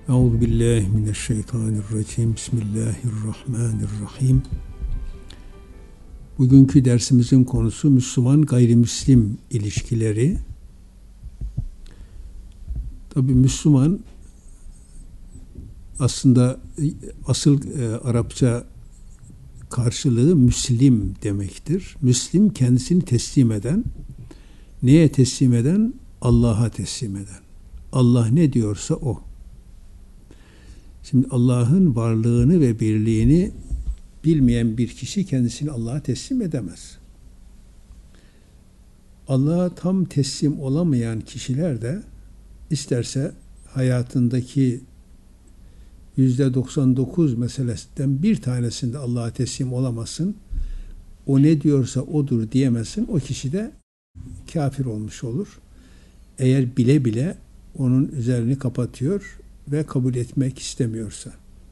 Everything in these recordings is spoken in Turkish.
Euzubillahimineşşeytanirracim. Bismillahirrahmanirrahim. Bugünkü dersimizin konusu Müslüman gayrimüslim ilişkileri. Tabii Müslüman aslında asıl Arapça karşılığı Müslim demektir. Müslim kendisini teslim eden, neye teslim eden? Allah'a teslim eden. Allah ne diyorsa o. Şimdi Allah'ın varlığını ve birliğini bilmeyen bir kişi kendisini Allah'a teslim edemez. Allah'a tam teslim olamayan kişiler de isterse hayatındaki %99 meselesinden bir tanesinde Allah'a teslim olamasın, o ne diyorsa odur diyemesin, o kişi de kafir olmuş olur. Eğer bile bile onun üzerini kapatıyor ve kabul etmek istemiyorsa.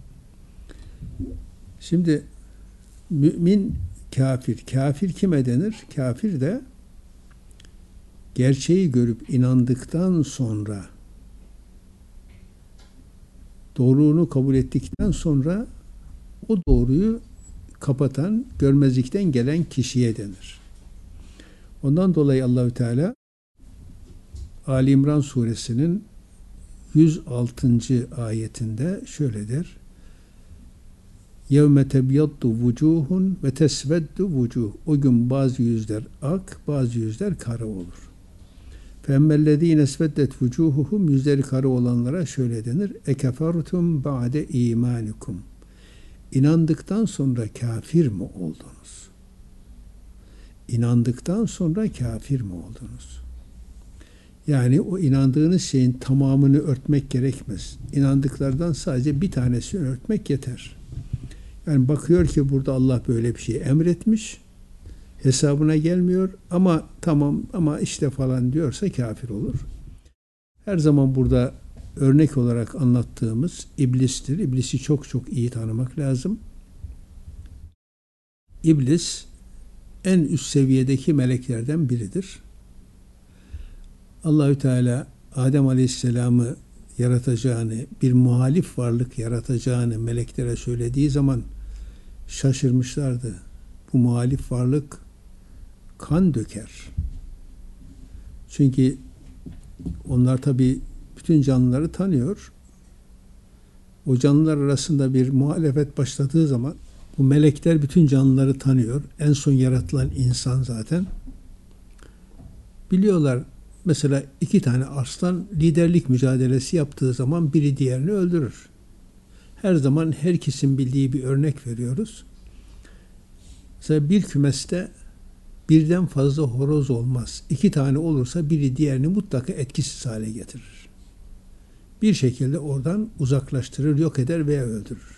Şimdi mümin kafir. Kafir kime denir? Kafir de gerçeği görüp inandıktan sonra, doğruluğunu kabul ettikten sonra o doğruyu kapatan, görmezlikten gelen kişiye denir. Ondan dolayı Allahü Teala Ali İmran suresinin 106. ayetinde şöyle der: يَوْمَ تَبْيَضُّ وُجُوهٌ وَتَسْوَدُّ وُجُوهٌ. O gün bazı yüzler ak, bazı yüzler kara olur. فَاَمَّا الَّذ۪ينَ اسْوَدَّتْ وُجُوهُهُمْ. Yüzleri kara olanlara şöyle denir: اَكَفَرْتُمْ بَعْدَ اِيمَانِكُمْ. İnandıktan sonra kafir mi oldunuz? İnandıktan sonra kafir mi oldunuz? Yani o inandığınız şeyin tamamını örtmek gerekmez. İnandıklardan sadece bir tanesini örtmek yeter. Yani bakıyor ki burada Allah böyle bir şey emretmiş, hesabına gelmiyor ama tamam ama işte falan diyorsa kafir olur. Her zaman burada örnek olarak anlattığımız iblistir. İblisi çok çok iyi tanımak lazım. İblis en üst seviyedeki meleklerden biridir. Allahü Teala Adem Aleyhisselam'ı yaratacağını, bir muhalif varlık yaratacağını meleklere söylediği zaman şaşırmışlardı. Bu muhalif varlık kan döker. Çünkü onlar tabii bütün canlıları tanıyor. O canlılar arasında bir muhalefet başladığı zaman bu melekler bütün canlıları tanıyor. En son yaratılan insan zaten. Biliyorlar. Mesela 2 tane aslan liderlik mücadelesi yaptığı zaman biri diğerini öldürür. Her zaman herkesin bildiği bir örnek veriyoruz. Mesela bir kümeste birden fazla horoz olmaz. 2 tane olursa biri diğerini mutlaka etkisiz hale getirir. Bir şekilde oradan uzaklaştırır, yok eder veya öldürür.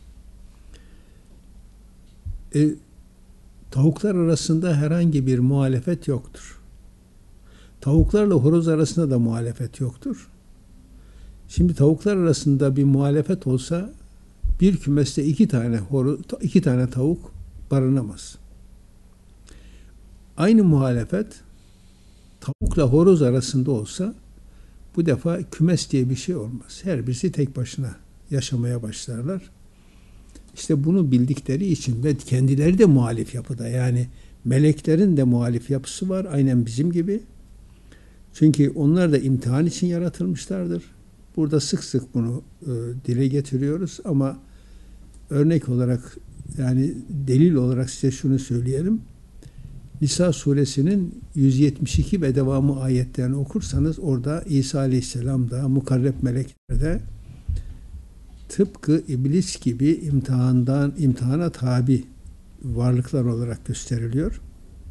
Tavuklar arasında herhangi bir muhalefet yoktur. Tavuklarla horoz arasında da muhalefet yoktur. Şimdi tavuklar arasında bir muhalefet olsa bir kümeste 2 tane tavuk barınamaz. Aynı muhalefet tavukla horoz arasında olsa bu defa kümes diye bir şey olmaz. Her birisi tek başına yaşamaya başlarlar. İşte bunu bildikleri için ve kendileri de muhalif yapıda, yani meleklerin de muhalif yapısı var aynen bizim gibi. Çünkü onlar da imtihan için yaratılmışlardır. Burada sık sık bunu dile getiriyoruz ama örnek olarak, yani delil olarak size şunu söyleyelim. Nisa suresinin 172 ve devamı ayetlerini okursanız orada İsa Aleyhisselam da mukarreb melekler de tıpkı iblis gibi imtihana tabi varlıklar olarak gösteriliyor.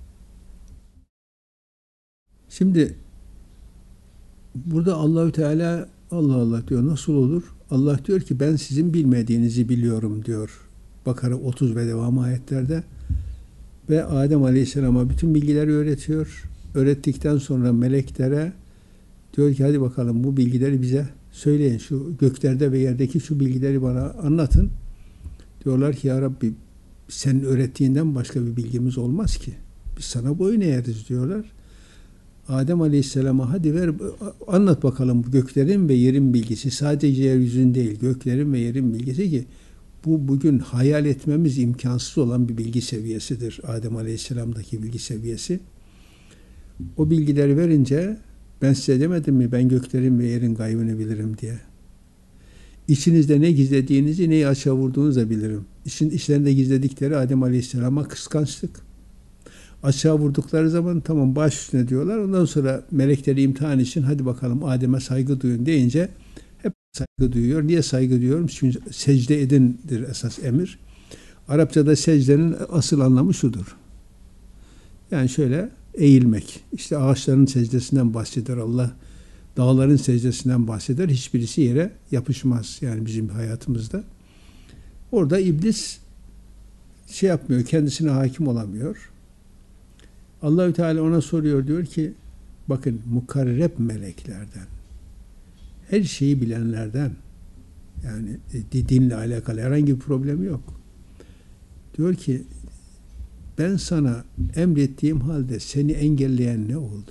Şimdi burada Allahü Teala Allah Allah diyor. Nasıl olur? Allah diyor ki ben sizin bilmediğinizi biliyorum diyor. Bakara 30 ve devamı ayetlerde. Ve Adem Aleyhisselam'a bütün bilgileri öğretiyor. Öğrettikten sonra meleklere diyor ki hadi bakalım bu bilgileri bize söyleyin. Şu göklerde ve yerdeki şu bilgileri bana anlatın. Diyorlar ki ya Rabbi senin öğrettiğinden başka bir bilgimiz olmaz ki. Biz sana boyun eğeriz diyorlar. Adem Aleyhisselam'a hadi ver anlat bakalım göklerin ve yerin bilgisi. Sadece yeryüzünde değil, göklerin ve yerin bilgisi ki bu bugün hayal etmemiz imkansız olan bir bilgi seviyesidir. Adem Aleyhisselam'daki bilgi seviyesi. O bilgileri verince ben size demedim mi ben göklerin ve yerin gaybını bilirim diye. İçinizde ne gizlediğinizi, neyi açığa vurduğunuzu da bilirim. İçlerinde gizledikleri Adem Aleyhisselam'a kıskançlık. Açığa vurdukları zaman tamam baş üstüne diyorlar. Ondan sonra melekleri imtihan için hadi bakalım Adem'e saygı duyun deyince hep saygı duyuyor. Niye saygı duyuyorum? Çünkü secde edindir esas emir. Arapçada secdenin asıl anlamı şudur. Yani şöyle eğilmek. İşte ağaçların secdesinden bahseder Allah. Dağların secdesinden bahseder. Hiçbirisi yere yapışmaz yani bizim hayatımızda. Orada iblis şey yapmıyor, kendisine hakim olamıyor. Allahü Teala ona soruyor, diyor ki bakın mukarreb meleklerden, her şeyi bilenlerden, yani dinle alakalı herhangi bir problemi yok. Diyor ki ben sana emrettiğim halde seni engelleyen ne oldu?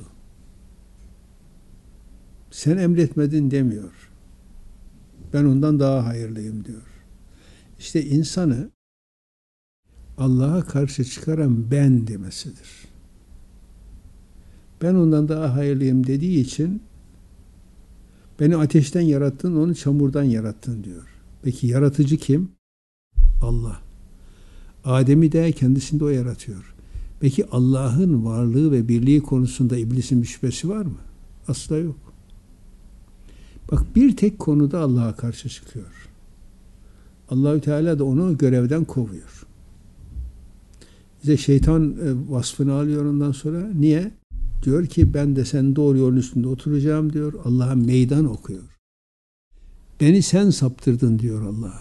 Sen emretmedin demiyor. Ben ondan daha hayırlıyım diyor. İşte insanı Allah'a karşı çıkaran ben demesidir. Ben ondan daha hayırlıyım dediği için beni ateşten yarattın, onu çamurdan yarattın diyor. Peki yaratıcı kim? Allah. Adem'i de kendisinde o yaratıyor. Peki Allah'ın varlığı ve birliği konusunda iblisin bir şüphesi var mı? Asla yok. Bak bir tek konuda Allah'a karşı çıkıyor. Allahü Teala da onu görevden kovuyor. Bize şeytan vasfını alıyor ondan sonra. Niye? Diyor ki ben de senin doğru yolun üstünde oturacağım diyor. Allah'a meydan okuyor. Beni sen saptırdın diyor Allah'a.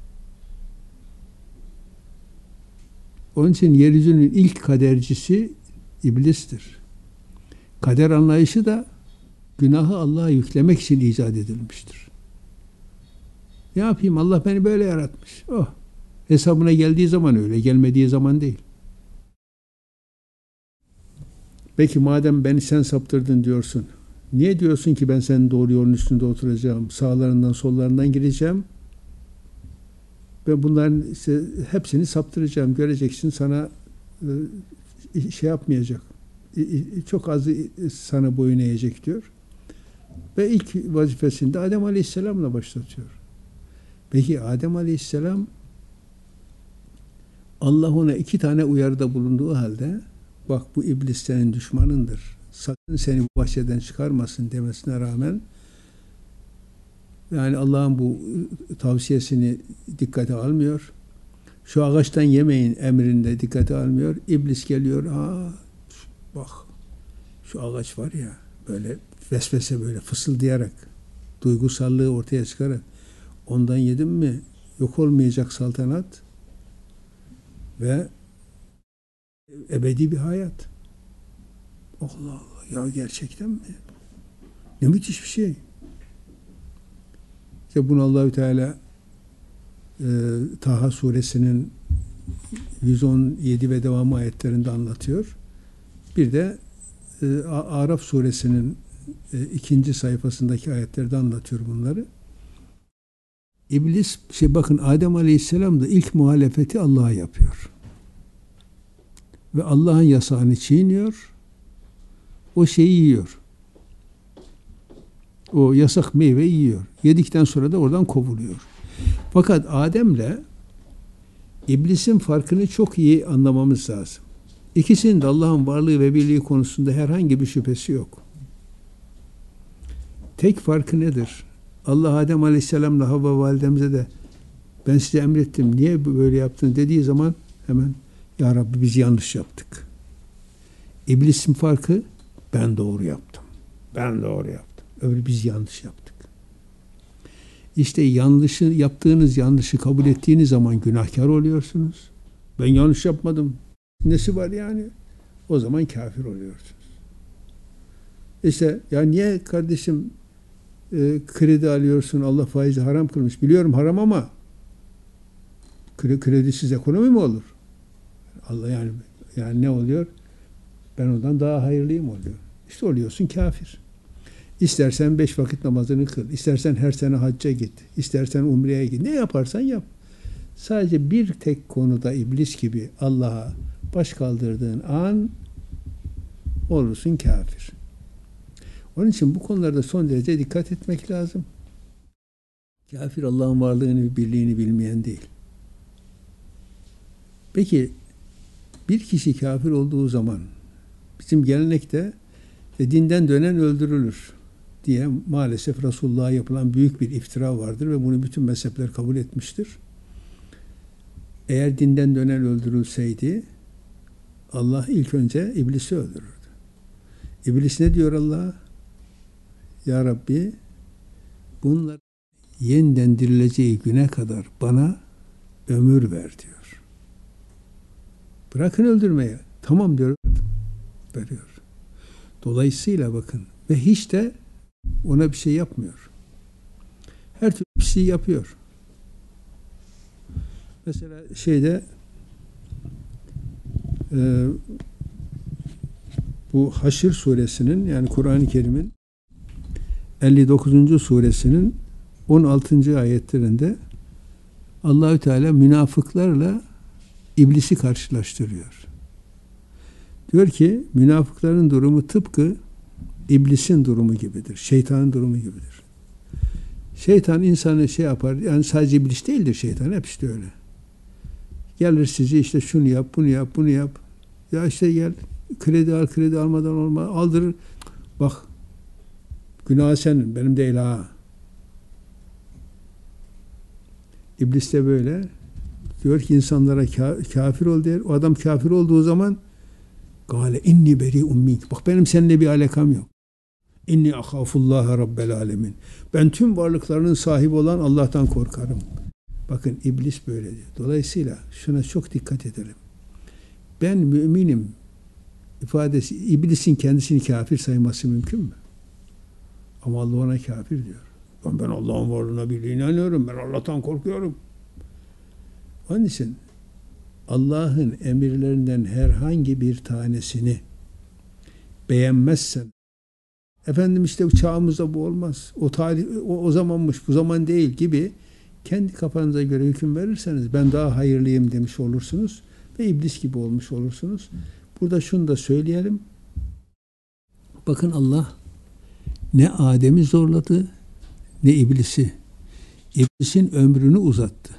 Onun için yeryüzünün ilk kadercisi iblistir. Kader anlayışı da günahı Allah'a yüklemek için icat edilmiştir. Ne yapayım? Allah beni böyle yaratmış. Oh. Hesabına geldiği zaman öyle, gelmediği zaman değil. Peki madem beni sen saptırdın diyorsun, niye diyorsun ki ben senin doğru yolun üstünde oturacağım, sağlarından sollarından gireceğim ve bunların işte hepsini saptıracağım, göreceksin sana şey yapmayacak, çok azı sana boyun eğecek diyor. Ve ilk vazifesini de Adem Aleyhisselam'la başlatıyor. Peki Adem Aleyhisselam Allah ona 2 tane uyarıda bulunduğu halde bak bu iblis senin düşmanındır. Sakın seni bu bahçeden çıkarmasın demesine rağmen yani Allah'ın bu tavsiyesini dikkate almıyor. Şu ağaçtan yemeyin emrinde dikkate almıyor. İblis geliyor. Bak şu ağaç var ya böyle vesvese böyle fısıldayarak duygusallığı ortaya çıkarak ondan yedim mi yok olmayacak saltanat ve ebedi bir hayat. Allah Allah ya gerçekten mi? Ne müthiş bir şey. İşte bunu Allahü Teala Taha suresinin 117 ve devamı ayetlerinde anlatıyor. Bir de Araf suresinin 2. sayfasındaki ayetlerde anlatıyor bunları. İblis bakın Adem Aleyhisselam da ilk muhalefeti Allah'a yapıyor. Ve Allah'ın yasağını çiğniyor. O şeyi yiyor. O yasak meyveyi yiyor. Yedikten sonra da oradan kovuluyor. Fakat Adem'le İblisin farkını çok iyi anlamamız lazım. İkisinin de Allah'ın varlığı ve birliği konusunda herhangi bir şüphesi yok. Tek farkı nedir? Allah Adem Aleyhisselam'la Havva validemize de ben size emrettim, niye böyle yaptın dediği zaman hemen ya Rabbi biz yanlış yaptık. İblisin farkı ben doğru yaptım. Ben doğru yaptım. Öyle biz yanlış yaptık. İşte yaptığınız yanlışı kabul ettiğiniz zaman günahkar oluyorsunuz. Ben yanlış yapmadım. Nesi var yani? O zaman kafir oluyorsunuz. İşte ya niye kardeşim kredi alıyorsun, Allah faizi haram kılmış. Biliyorum haram ama kredisiz ekonomi mi olur? Allah yani ne oluyor? Ben ondan daha hayırlıyım oluyor. İşte oluyorsun kafir. İstersen 5 vakit namazını kıl, istersen her sene hacca git, istersen umreye git. Ne yaparsan yap. Sadece bir tek konuda iblis gibi Allah'a baş kaldırdığın an olursun kafir. Onun için bu konularda son derece dikkat etmek lazım. Kafir Allah'ın varlığını ve birliğini bilmeyen değil. Peki bir kişi kafir olduğu zaman bizim gelenekte dinden dönen öldürülür diye maalesef Resulullah'a yapılan büyük bir iftira vardır ve bunu bütün mezhepler kabul etmiştir. Eğer dinden dönen öldürülseydi Allah ilk önce iblisi öldürürdü. İblis ne diyor Allah'a? Ya Rabbi, bunlar yeniden dirileceği güne kadar bana ömür ver diyor. Bırakın öldürmeye. Tamam diyor. Veriyor. Dolayısıyla bakın ve hiç de ona bir şey yapmıyor. Her türlü bir şey yapıyor. Mesela bu Haşr suresinin yani Kur'an-ı Kerim'in 59. suresinin 16. ayetlerinde Allahü Teala münafıklarla iblisi karşılaştırıyor. Diyor ki münafıkların durumu tıpkı iblisin durumu gibidir. Şeytanın durumu gibidir. Şeytan insanı yapar. Yani sadece iblis değildir şeytan. Hep işte öyle. Gelir sizi işte şunu yap, bunu yap, bunu yap. Ya işte gel kredi al, kredi almadan olmaz. Aldırır. Bak günah senin, benim değil ha. İblis de böyle. Diyor ki insanlara kafir ol der. O adam kafir olduğu zaman Gale inni beri'un mink. Bak benim seninle bir alakam yok. İnni ahafullaha rabbel alemin. Ben tüm varlıklarının sahibi olan Allah'tan korkarım. Bakın iblis böyle diyor. Dolayısıyla şuna çok dikkat edelim. Ben müminim ifadesi iblisin kendisini kafir sayması mümkün mü? Ama Allah ona kafir diyor. Ben Allah'ın varlığına birliğine inanıyorum. Ben Allah'tan korkuyorum. Onun için Allah'ın emirlerinden herhangi bir tanesini beğenmezsen efendim işte çağımızda bu olmaz. O tarih o zamanmış, bu zaman değil gibi kendi kafanıza göre hüküm verirseniz ben daha hayırlıyım demiş olursunuz ve iblis gibi olmuş olursunuz. Burada şunu da söyleyelim. Bakın Allah ne Adem'i zorladı ne iblisi. İblisin ömrünü uzattı.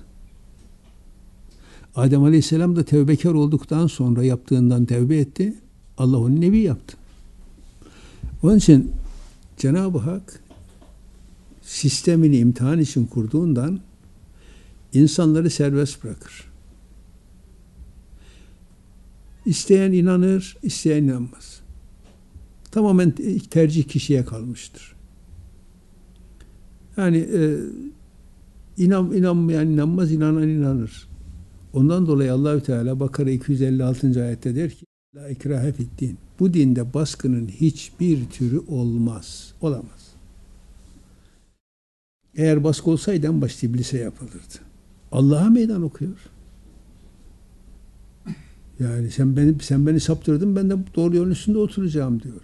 Adem Aleyhisselam da tevbekar olduktan sonra yaptığından tevbe etti. Allah onu nebi yaptı. Onun için Cenab-ı Hak sistemini imtihan için kurduğundan insanları serbest bırakır. İsteyen inanır, isteyen inanmaz. Tamamen tercih kişiye kalmıştır. Yani inanmayan inanmaz, inanan inanır. Ondan dolayı Allahü Teala Bakara 256. ayette der ki La ikrahe fi'd-din. Bu dinde baskının hiçbir türü olmaz. Olamaz. Eğer baskı olsaydı en başta iblise yapılırdı. Allah'a meydan okuyor. Yani sen beni saptırdın, ben de doğru yolun üstünde oturacağım diyor.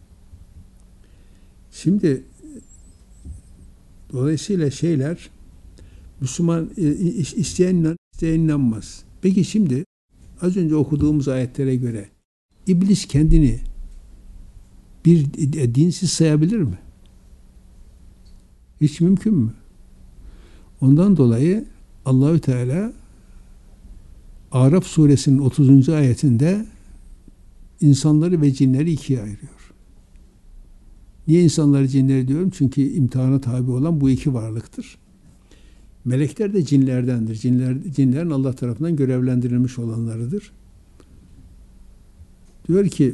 Şimdi dolayısıyla Müslüman isteyen inanmaz. Peki şimdi az önce okuduğumuz ayetlere göre iblis kendini bir dinsiz sayabilir mi? Hiç mümkün mü? Ondan dolayı Allahü Teala Araf suresinin 30. ayetinde insanları ve cinleri ikiye ayırıyor. Niye insanları cinleri diyorum? Çünkü imtihana tabi olan bu iki varlıktır. Melekler de cinlerdendir. Cinlerin Allah tarafından görevlendirilmiş olanlarıdır. Diyor ki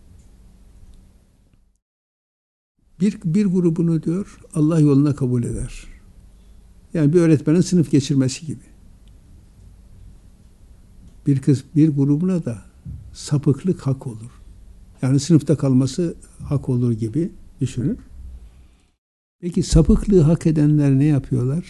bir grubunu diyor Allah yoluna kabul eder. Yani bir öğretmenin sınıf geçirmesi gibi. Bir grubuna da sapıklık hak olur. Yani sınıfta kalması hak olur gibi düşünün. Peki sapıklığı hak edenler ne yapıyorlar?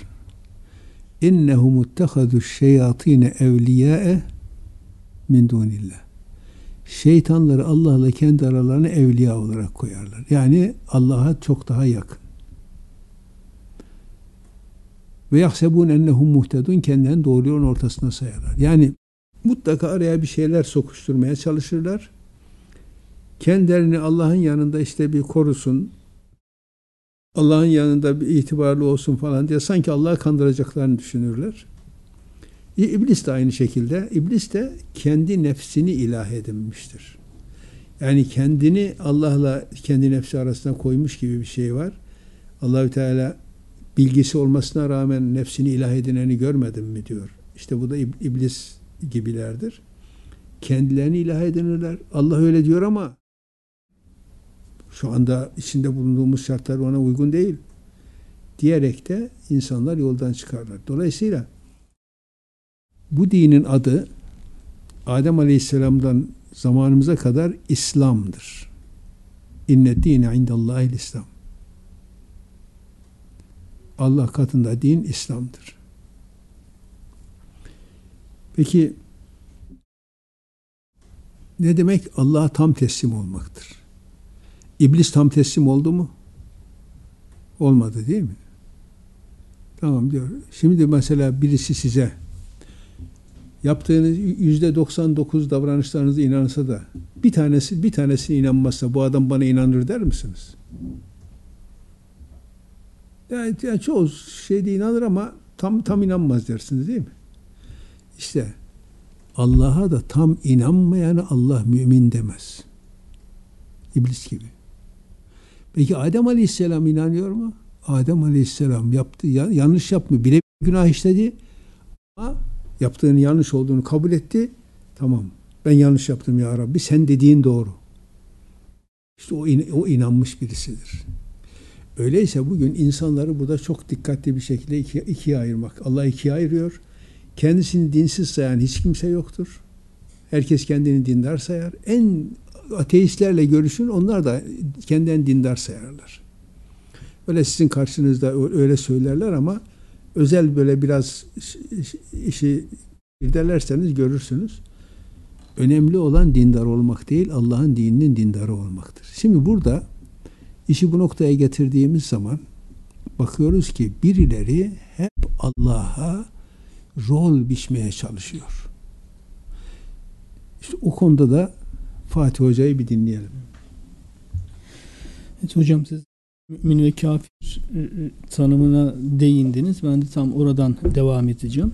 İnnehum ittehadu şeyatine evliyâe min dunillah. şeytanları Allah'la kendi aralarına evliya olarak koyarlar. Yani Allah'a çok daha yakın. Ve yahsebun ennehum muhtedun, kendilerini doğru yolun ortasına sayarlar. Yani mutlaka araya bir şeyler sokuşturmaya çalışırlar. Kendilerini Allah'ın yanında işte bir korusun, Allah'ın yanında bir itibarlı olsun falan diye sanki Allah'ı kandıracaklarını düşünürler. İblis de aynı şekilde. İblis de kendi nefsini ilah edinmiştir. Yani kendini Allah'la kendi nefsi arasına koymuş gibi bir şey var. Allahü Teala bilgisi olmasına rağmen nefsini ilah edineni görmedim mi diyor. İşte bu da iblis gibilerdir. Kendilerini ilah edinirler. Allah öyle diyor ama şu anda içinde bulunduğumuz şartlar ona uygun değil diyerek de insanlar yoldan çıkarlar. Dolayısıyla bu dinin adı Adem Aleyhisselam'dan zamanımıza kadar İslam'dır. İnne dîne indallâhil İslam. Allah katında din İslam'dır. Peki ne demek Allah'a tam teslim olmaktır? İblis tam teslim oldu mu? Olmadı değil mi? Tamam diyor. Şimdi mesela birisi size yaptığınız %99 davranışlarınızı inanırsa da bir tanesine inanmazsa bu adam bana inanır der misiniz? Yani çoğu şeyde inanır ama tam inanmaz dersiniz değil mi? İşte Allah'a da tam inanmayanı Allah mümin demez. İblis gibi. Peki Adem Aleyhisselam inanıyor mu? Adem Aleyhisselam yaptı, yanlış yapmıyor. Bile günah işledi ama yaptığının yanlış olduğunu kabul etti. Tamam, ben yanlış yaptım ya Rabbi, sen dediğin doğru. İşte o inanmış birisidir. Öyleyse bugün insanları burada çok dikkatli bir şekilde ikiye ayırmak. Allah ikiye ayırıyor. Kendisini dinsiz sayan hiç kimse yoktur. Herkes kendini dindar sayar. En ateistlerle görüşün, onlar da kendilerini dindar sayarlar. Öyle sizin karşınızda öyle söylerler ama özel böyle biraz işi irdelerseniz görürsünüz. Önemli olan dindar olmak değil, Allah'ın dininin dindarı olmaktır. Şimdi burada işi bu noktaya getirdiğimiz zaman bakıyoruz ki birileri hep Allah'a rol biçmeye çalışıyor. İşte o konuda da Fatih Hoca'yı bir dinleyelim. Evet hocam, siz mümin ve kafir tanımına değindiniz. Ben de tam oradan devam edeceğim.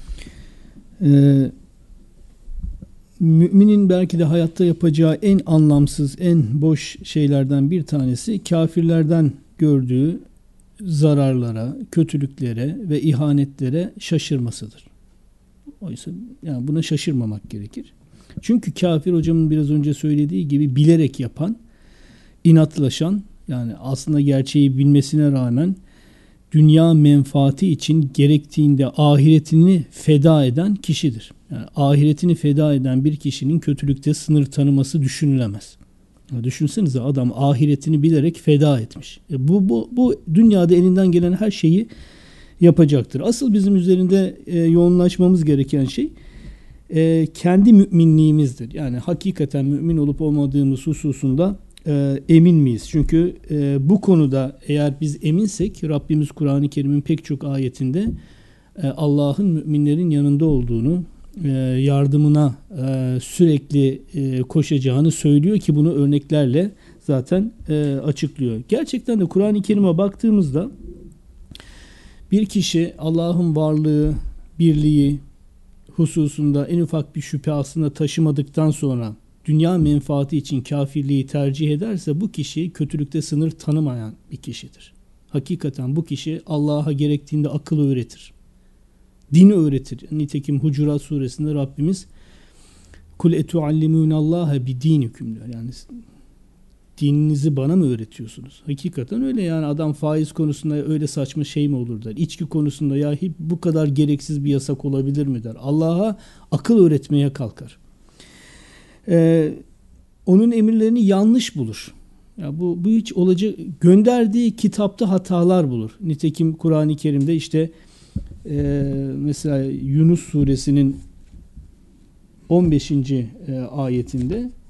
Müminin belki de hayatta yapacağı en anlamsız, en boş şeylerden bir tanesi kafirlerden gördüğü zararlara, kötülüklere ve ihanetlere şaşırmasıdır. Oysa yani buna şaşırmamak gerekir. Çünkü kafir, hocamın biraz önce söylediği gibi, bilerek yapan, inatlaşan, yani aslında gerçeği bilmesine rağmen dünya menfaati için gerektiğinde ahiretini feda eden kişidir. Yani ahiretini feda eden bir kişinin kötülükte sınır tanıması düşünülemez. Ya düşünsenize, adam ahiretini bilerek feda etmiş. Bu dünyada elinden gelen her şeyi yapacaktır. Asıl bizim üzerinde yoğunlaşmamız gereken şey kendi müminliğimizdir. Yani hakikaten mümin olup olmadığımız hususunda emin miyiz? Çünkü bu konuda eğer biz eminsek, Rabbimiz Kur'an-ı Kerim'in pek çok ayetinde Allah'ın müminlerin yanında olduğunu, yardımına sürekli koşacağını söylüyor ki bunu örneklerle zaten açıklıyor. Gerçekten de Kur'an-ı Kerim'e baktığımızda bir kişi Allah'ın varlığı, birliği hususunda en ufak bir şüphe aslında taşımadıktan sonra dünya menfaati için kafirliği tercih ederse bu kişi kötülükte sınır tanımayan bir kişidir. Hakikaten bu kişi Allah'a gerektiğinde akıl öğretir. Dini öğretir. Nitekim Hucurat suresinde Rabbimiz kul etuallimunallaha bi dinikum diyor. Yani dininizi bana mı öğretiyorsunuz? Hakikaten öyle yani, adam faiz konusunda öyle saçma şey mi olur der. İçki konusunda ya bu kadar gereksiz bir yasak olabilir mi der. Allah'a akıl öğretmeye kalkar. Onun emirlerini yanlış bulur. Ya bu hiç olacak. Gönderdiği kitapta hatalar bulur. Nitekim Kur'an-ı Kerim'de işte mesela Yunus suresinin 15. ayetinde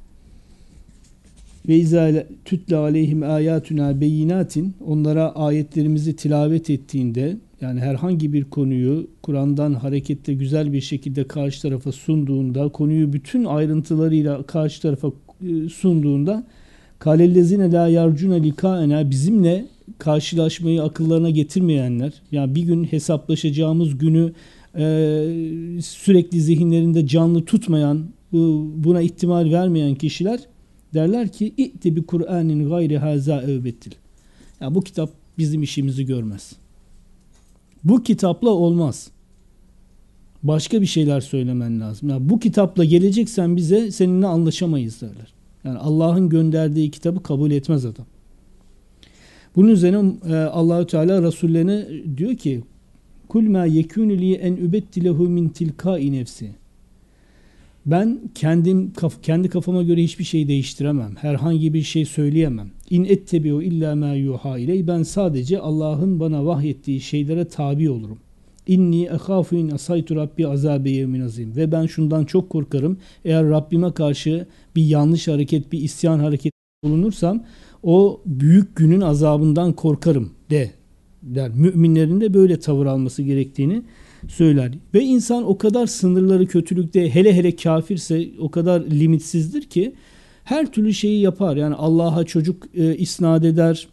ve izâ tütle aleyhim âyâtuna beyinatin, onlara ayetlerimizi tilavet ettiğinde, yani herhangi bir konuyu Kur'an'dan hareketle güzel bir şekilde karşı tarafa sunduğunda, konuyu bütün ayrıntılarıyla karşı tarafa sunduğunda, kâlellezine lâ yarcûne likâena, bizimle karşılaşmayı akıllarına getirmeyenler, yani bir gün hesaplaşacağımız günü sürekli zihinlerinde canlı tutmayan, buna ihtimal vermeyen kişiler derler ki İ'ti bi Kur'anin gayri haza evbettil. Ya bu kitap bizim işimizi görmez. Bu kitapla olmaz. Başka bir şeyler söylemen lazım. Ya bu kitapla geleceksen bize, seninle anlaşamayız derler. Yani Allah'ın gönderdiği kitabı kabul etmez adam. Bunun üzerine Allahü Teala Resullerine diyor ki: "Kul ma yekunu li en ubettilehu min tilkai nefsi." Ben kendi kafama göre hiçbir şey değiştiremem. Herhangi bir şey söyleyemem. İn ettebiu illa ma yuha iley. Ben sadece Allah'ın bana vahyettiği şeylere tabi olurum. İnni ehafu in asaytu rabbi azabe yevmin azim. Ve ben şundan çok korkarım. Eğer Rabbime karşı bir yanlış hareket, bir isyan hareketi bulunursam o büyük günün azabından korkarım der. Müminlerin de böyle tavır alması gerektiğini söyler. Ve insan o kadar sınırları kötülükte, hele hele kafirse o kadar limitsizdir ki her türlü şeyi yapar. Yani Allah'a çocuk isnat eder,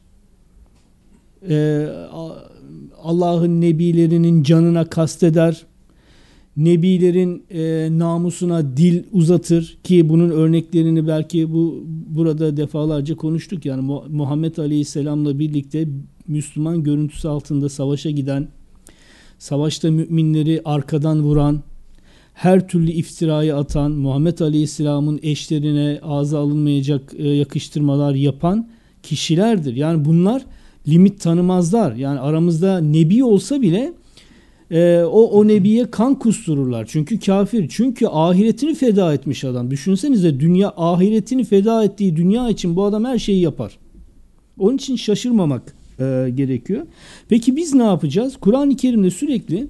Allah'ın nebilerinin canına kasteder, nebilerin namusuna dil uzatır ki bunun örneklerini belki burada defalarca konuştuk. Yani Muhammed Aleyhisselam'la birlikte Müslüman görüntüsü altında savaşa giden, savaşta müminleri arkadan vuran, her türlü iftirayı atan, Muhammed Aleyhisselam'ın eşlerine ağza alınmayacak yakıştırmalar yapan kişilerdir. Yani bunlar limit tanımazlar. Yani aramızda nebi olsa bile o nebiye kan kustururlar. Çünkü kafir. Çünkü ahiretini feda etmiş adam. Düşünsenize, ahiretini feda ettiği dünya için bu adam her şeyi yapar. Onun için şaşırmamak gerekiyor. Peki biz ne yapacağız? Kur'an-ı Kerim'de sürekli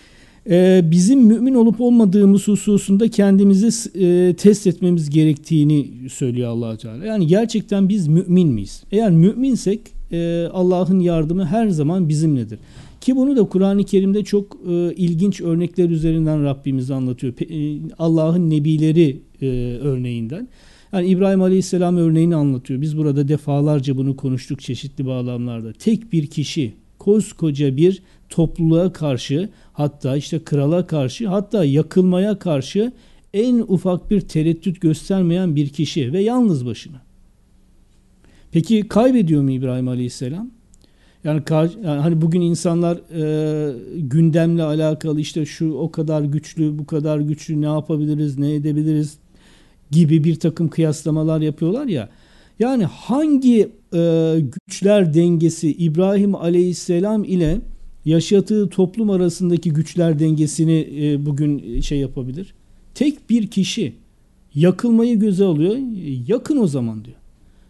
bizim mümin olup olmadığımız hususunda kendimizi test etmemiz gerektiğini söylüyor Allah Teala. Yani gerçekten biz mümin miyiz? Eğer müminsek Allah'ın yardımı her zaman bizimledir. Ki bunu da Kur'an-ı Kerim'de çok ilginç örnekler üzerinden Rabbimiz anlatıyor. Allah'ın nebileri örneğinden. Yani İbrahim Aleyhisselam örneğini anlatıyor. Biz burada defalarca bunu konuştuk çeşitli bağlamlarda. Tek bir kişi koskoca bir topluluğa karşı, hatta işte krala karşı, hatta yakılmaya karşı en ufak bir tereddüt göstermeyen bir kişi ve yalnız başına. Peki kaybediyor mu İbrahim Aleyhisselam? Yani hani bugün insanlar gündemle alakalı işte şu o kadar güçlü, bu kadar güçlü, ne yapabiliriz, ne edebiliriz gibi bir takım kıyaslamalar yapıyorlar ya. Yani hangi güçler dengesi İbrahim Aleyhisselam ile yaşadığı toplum arasındaki güçler dengesini bugün yapabilir? Tek bir kişi yakılmayı göze alıyor. Yakın o zaman diyor.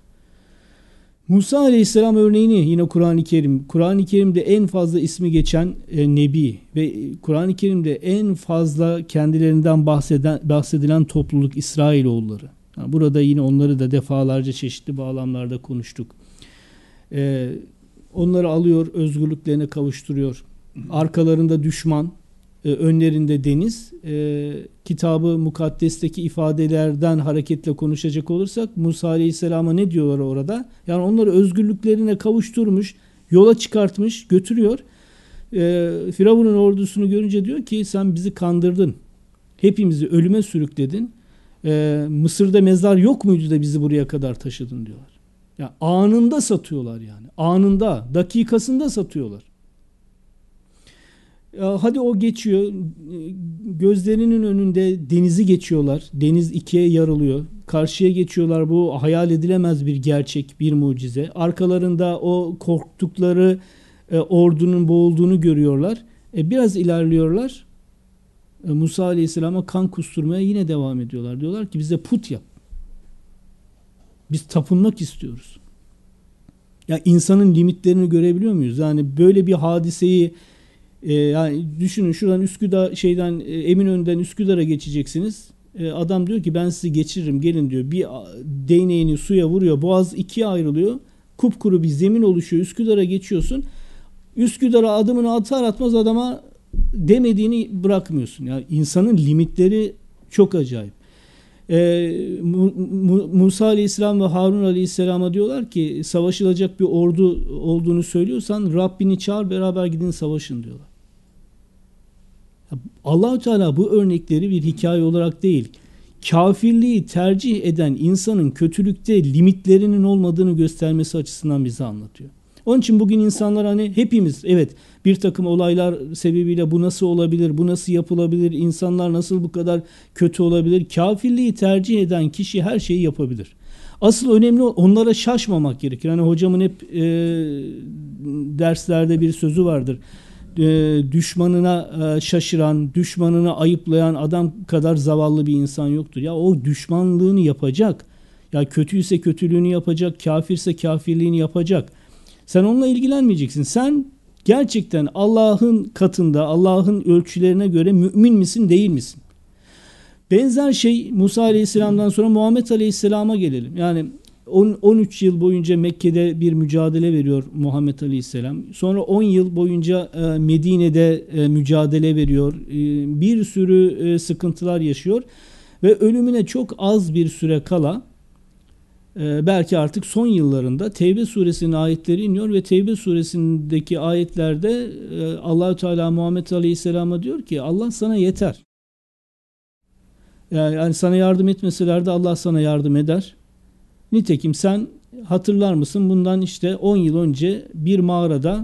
Musa Aleyhisselam örneğini yine Kur'an-ı Kerim'de en fazla ismi geçen nebi ve Kur'an-ı Kerim'de en fazla kendilerinden bahsedilen topluluk İsrailoğulları. Yani burada yine onları da defalarca çeşitli bağlamlarda konuştuk. Onları alıyor, özgürlüklerine kavuşturuyor. Arkalarında düşman, önlerinde deniz. Kitab-ı Mukaddes'teki ifadelerden hareketle konuşacak olursak Musa Aleyhisselam'a ne diyorlar orada? Yani onları özgürlüklerine kavuşturmuş, yola çıkartmış, götürüyor. Firavun'un ordusunu görünce diyor ki sen bizi kandırdın. Hepimizi ölüme sürükledin. Mısır'da mezar yok muydu da bizi buraya kadar taşıdın diyorlar. Yani anında satıyorlar yani. Anında, dakikasında satıyorlar. Hadi o geçiyor. Gözlerinin önünde denizi geçiyorlar. Deniz ikiye yarılıyor. Karşıya geçiyorlar. Bu hayal edilemez bir gerçek, bir mucize. Arkalarında o korktukları ordunun boğulduğunu görüyorlar. Biraz ilerliyorlar. Musa Aleyhisselam'a kan kusturmaya yine devam ediyorlar. Diyorlar ki bize put yap. Biz tapınmak istiyoruz. Ya insanın limitlerini görebiliyor muyuz? Yani böyle bir hadiseyi yani düşünün, şuradan Eminönü'nden Üsküdar'a geçeceksiniz. Adam diyor ki ben sizi geçiririm gelin diyor. Bir değneğini suya vuruyor. Boğaz ikiye ayrılıyor. Kupkuru bir zemin oluşuyor. Üsküdar'a geçiyorsun. Üsküdar'a adımını atar atmaz adama demediğini bırakmıyorsun. Yani insanın limitleri çok acayip. Musa Aleyhisselam ve Harun Aleyhisselam'a diyorlar ki savaşılacak bir ordu olduğunu söylüyorsan Rabbini çağır beraber gidin savaşın diyorlar. Allah-u Teala bu örnekleri bir hikaye olarak değil, kafirliği tercih eden insanın kötülükte limitlerinin olmadığını göstermesi açısından bize anlatıyor. Onun için bugün insanlar hani hepimiz evet bir takım olaylar sebebiyle bu nasıl olabilir, bu nasıl yapılabilir, insanlar nasıl bu kadar kötü olabilir? Kafirliği tercih eden kişi her şeyi yapabilir. Asıl önemli onlara şaşmamak gerekir. Hani hocamın hep derslerde bir sözü vardır. Düşmanına şaşıran, düşmanına ayıplayan adam kadar zavallı bir insan yoktur. Ya o düşmanlığını yapacak. Ya kötüyse kötülüğünü yapacak, kafirse kafirliğini yapacak. Sen onunla ilgilenmeyeceksin. Sen gerçekten Allah'ın katında, Allah'ın ölçülerine göre mümin misin, değil misin? Benzer şey Musa Aleyhisselam'dan sonra Muhammed Aleyhisselam'a gelelim. Yani 13 yıl boyunca Mekke'de bir mücadele veriyor Muhammed Aleyhisselam. Sonra 10 yıl boyunca Medine'de mücadele veriyor. Bir sürü sıkıntılar yaşıyor. Ve ölümüne çok az bir süre kala belki artık son yıllarında Tevbe suresinin ayetleri iniyor ve Tevbe suresindeki ayetlerde Allah-u Teala Muhammed Aleyhisselam'a diyor ki Allah sana yeter. Yani sana yardım etmeseler de Allah sana yardım eder. Nitekim sen hatırlar mısın bundan işte 10 yıl önce bir mağarada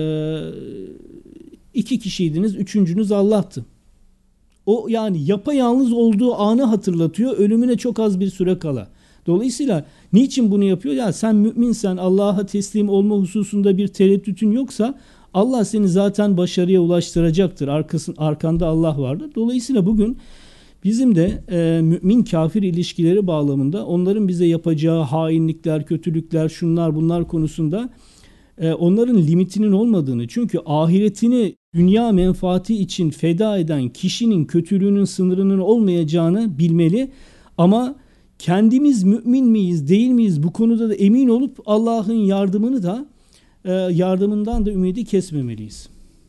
2 kişiydiniz, üçüncünüz Allah'tı. O yani yapayalnız olduğu anı hatırlatıyor ölümüne çok az bir süre kala. Dolayısıyla niçin bunu yapıyor? Ya sen müminsen Allah'a teslim olma hususunda bir tereddütün yoksa Allah seni zaten başarıya ulaştıracaktır. Arkanda Allah vardır. Dolayısıyla bugün bizim de mümin kafir ilişkileri bağlamında onların bize yapacağı hainlikler, kötülükler, şunlar bunlar konusunda onların limitinin olmadığını, çünkü ahiretini dünya menfaati için feda eden kişinin kötülüğünün sınırının olmayacağını bilmeli. Ama kendimiz mümin miyiz, değil miyiz bu konuda da emin olup Allah'ın yardımından da ümidi kesmemeliyiz.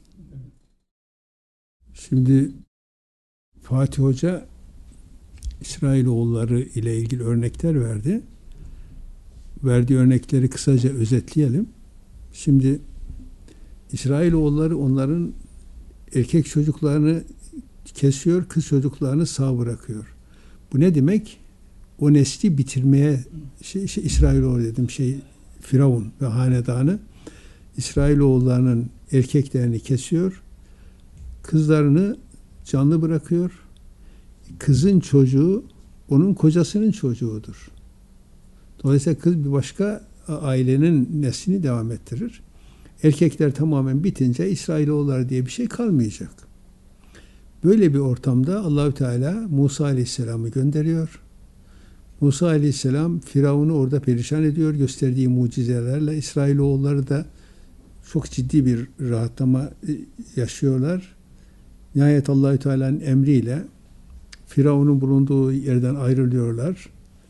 Şimdi Fatih Hoca İsrailoğulları ile ilgili örnekler verdi. Verdiği örnekleri kısaca özetleyelim. Şimdi İsrailoğulları onların erkek çocuklarını kesiyor, kız çocuklarını sağ bırakıyor. Bu ne demek? O nesli bitirmeye İsrailoğlu dedim Firavun ve hanedanı İsrailoğullarının erkeklerini kesiyor, kızlarını canlı bırakıyor. Kızın çocuğu onun kocasının çocuğudur. Dolayısıyla kız bir başka ailenin neslini devam ettirir. Erkekler tamamen bitince İsrailoğulları diye bir şey kalmayacak. Böyle bir ortamda Allahü Teala Musa Aleyhisselam'ı gönderiyor. Musa Aleyhisselam Firavun'u orada perişan ediyor. Gösterdiği mucizelerle İsrailoğulları da çok ciddi bir rahatlama yaşıyorlar. Nihayet Allahü Teala'nın emriyle Firavun'un bulunduğu yerden ayrılıyorlar.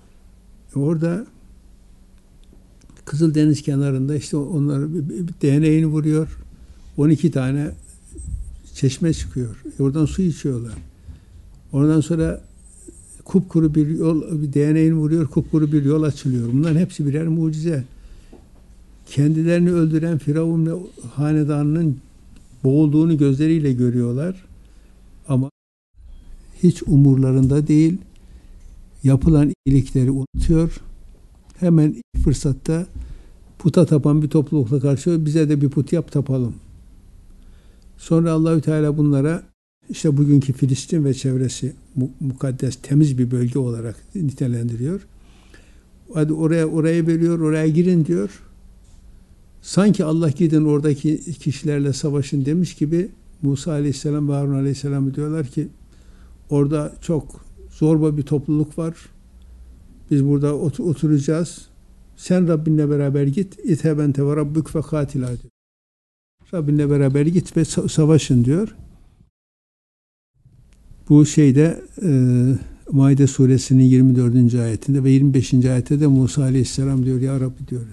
Orada Kızıldeniz kenarında işte onları bir değneğini vuruyor. 12 tane çeşme çıkıyor. Oradan su içiyorlar. Ondan sonra kupkuru bir yol, bir değneğini vuruyor, kupkuru bir yol açılıyor. Bunların hepsi birer mucize. Kendilerini öldüren Firavun ve hanedanının boğulduğunu gözleriyle görüyorlar. Ama hiç umurlarında değil. Yapılan iyilikleri unutuyor. Hemen ilk fırsatta puta tapan bir toplulukla karşı bize de bir put yap tapalım. Sonra Allahü Teala bunlara işte bugünkü Filistin ve çevresi mukaddes, temiz bir bölge olarak nitelendiriyor. Hadi oraya veriyor, oraya girin diyor. Sanki Allah gidin oradaki kişilerle savaşın demiş gibi Musa Aleyhisselam ve Harun Aleyhisselam diyorlar ki orada çok zorba bir topluluk var. Biz burada oturacağız. Sen Rabbinle beraber git. İthebente ve rabbük ve katila diyor. Rabbinle beraber git ve savaşın diyor. Bu şeyde Maide suresinin 24. ayetinde ve 25. ayette de Musa aleyhisselam diyor, ya Rabbi diyor,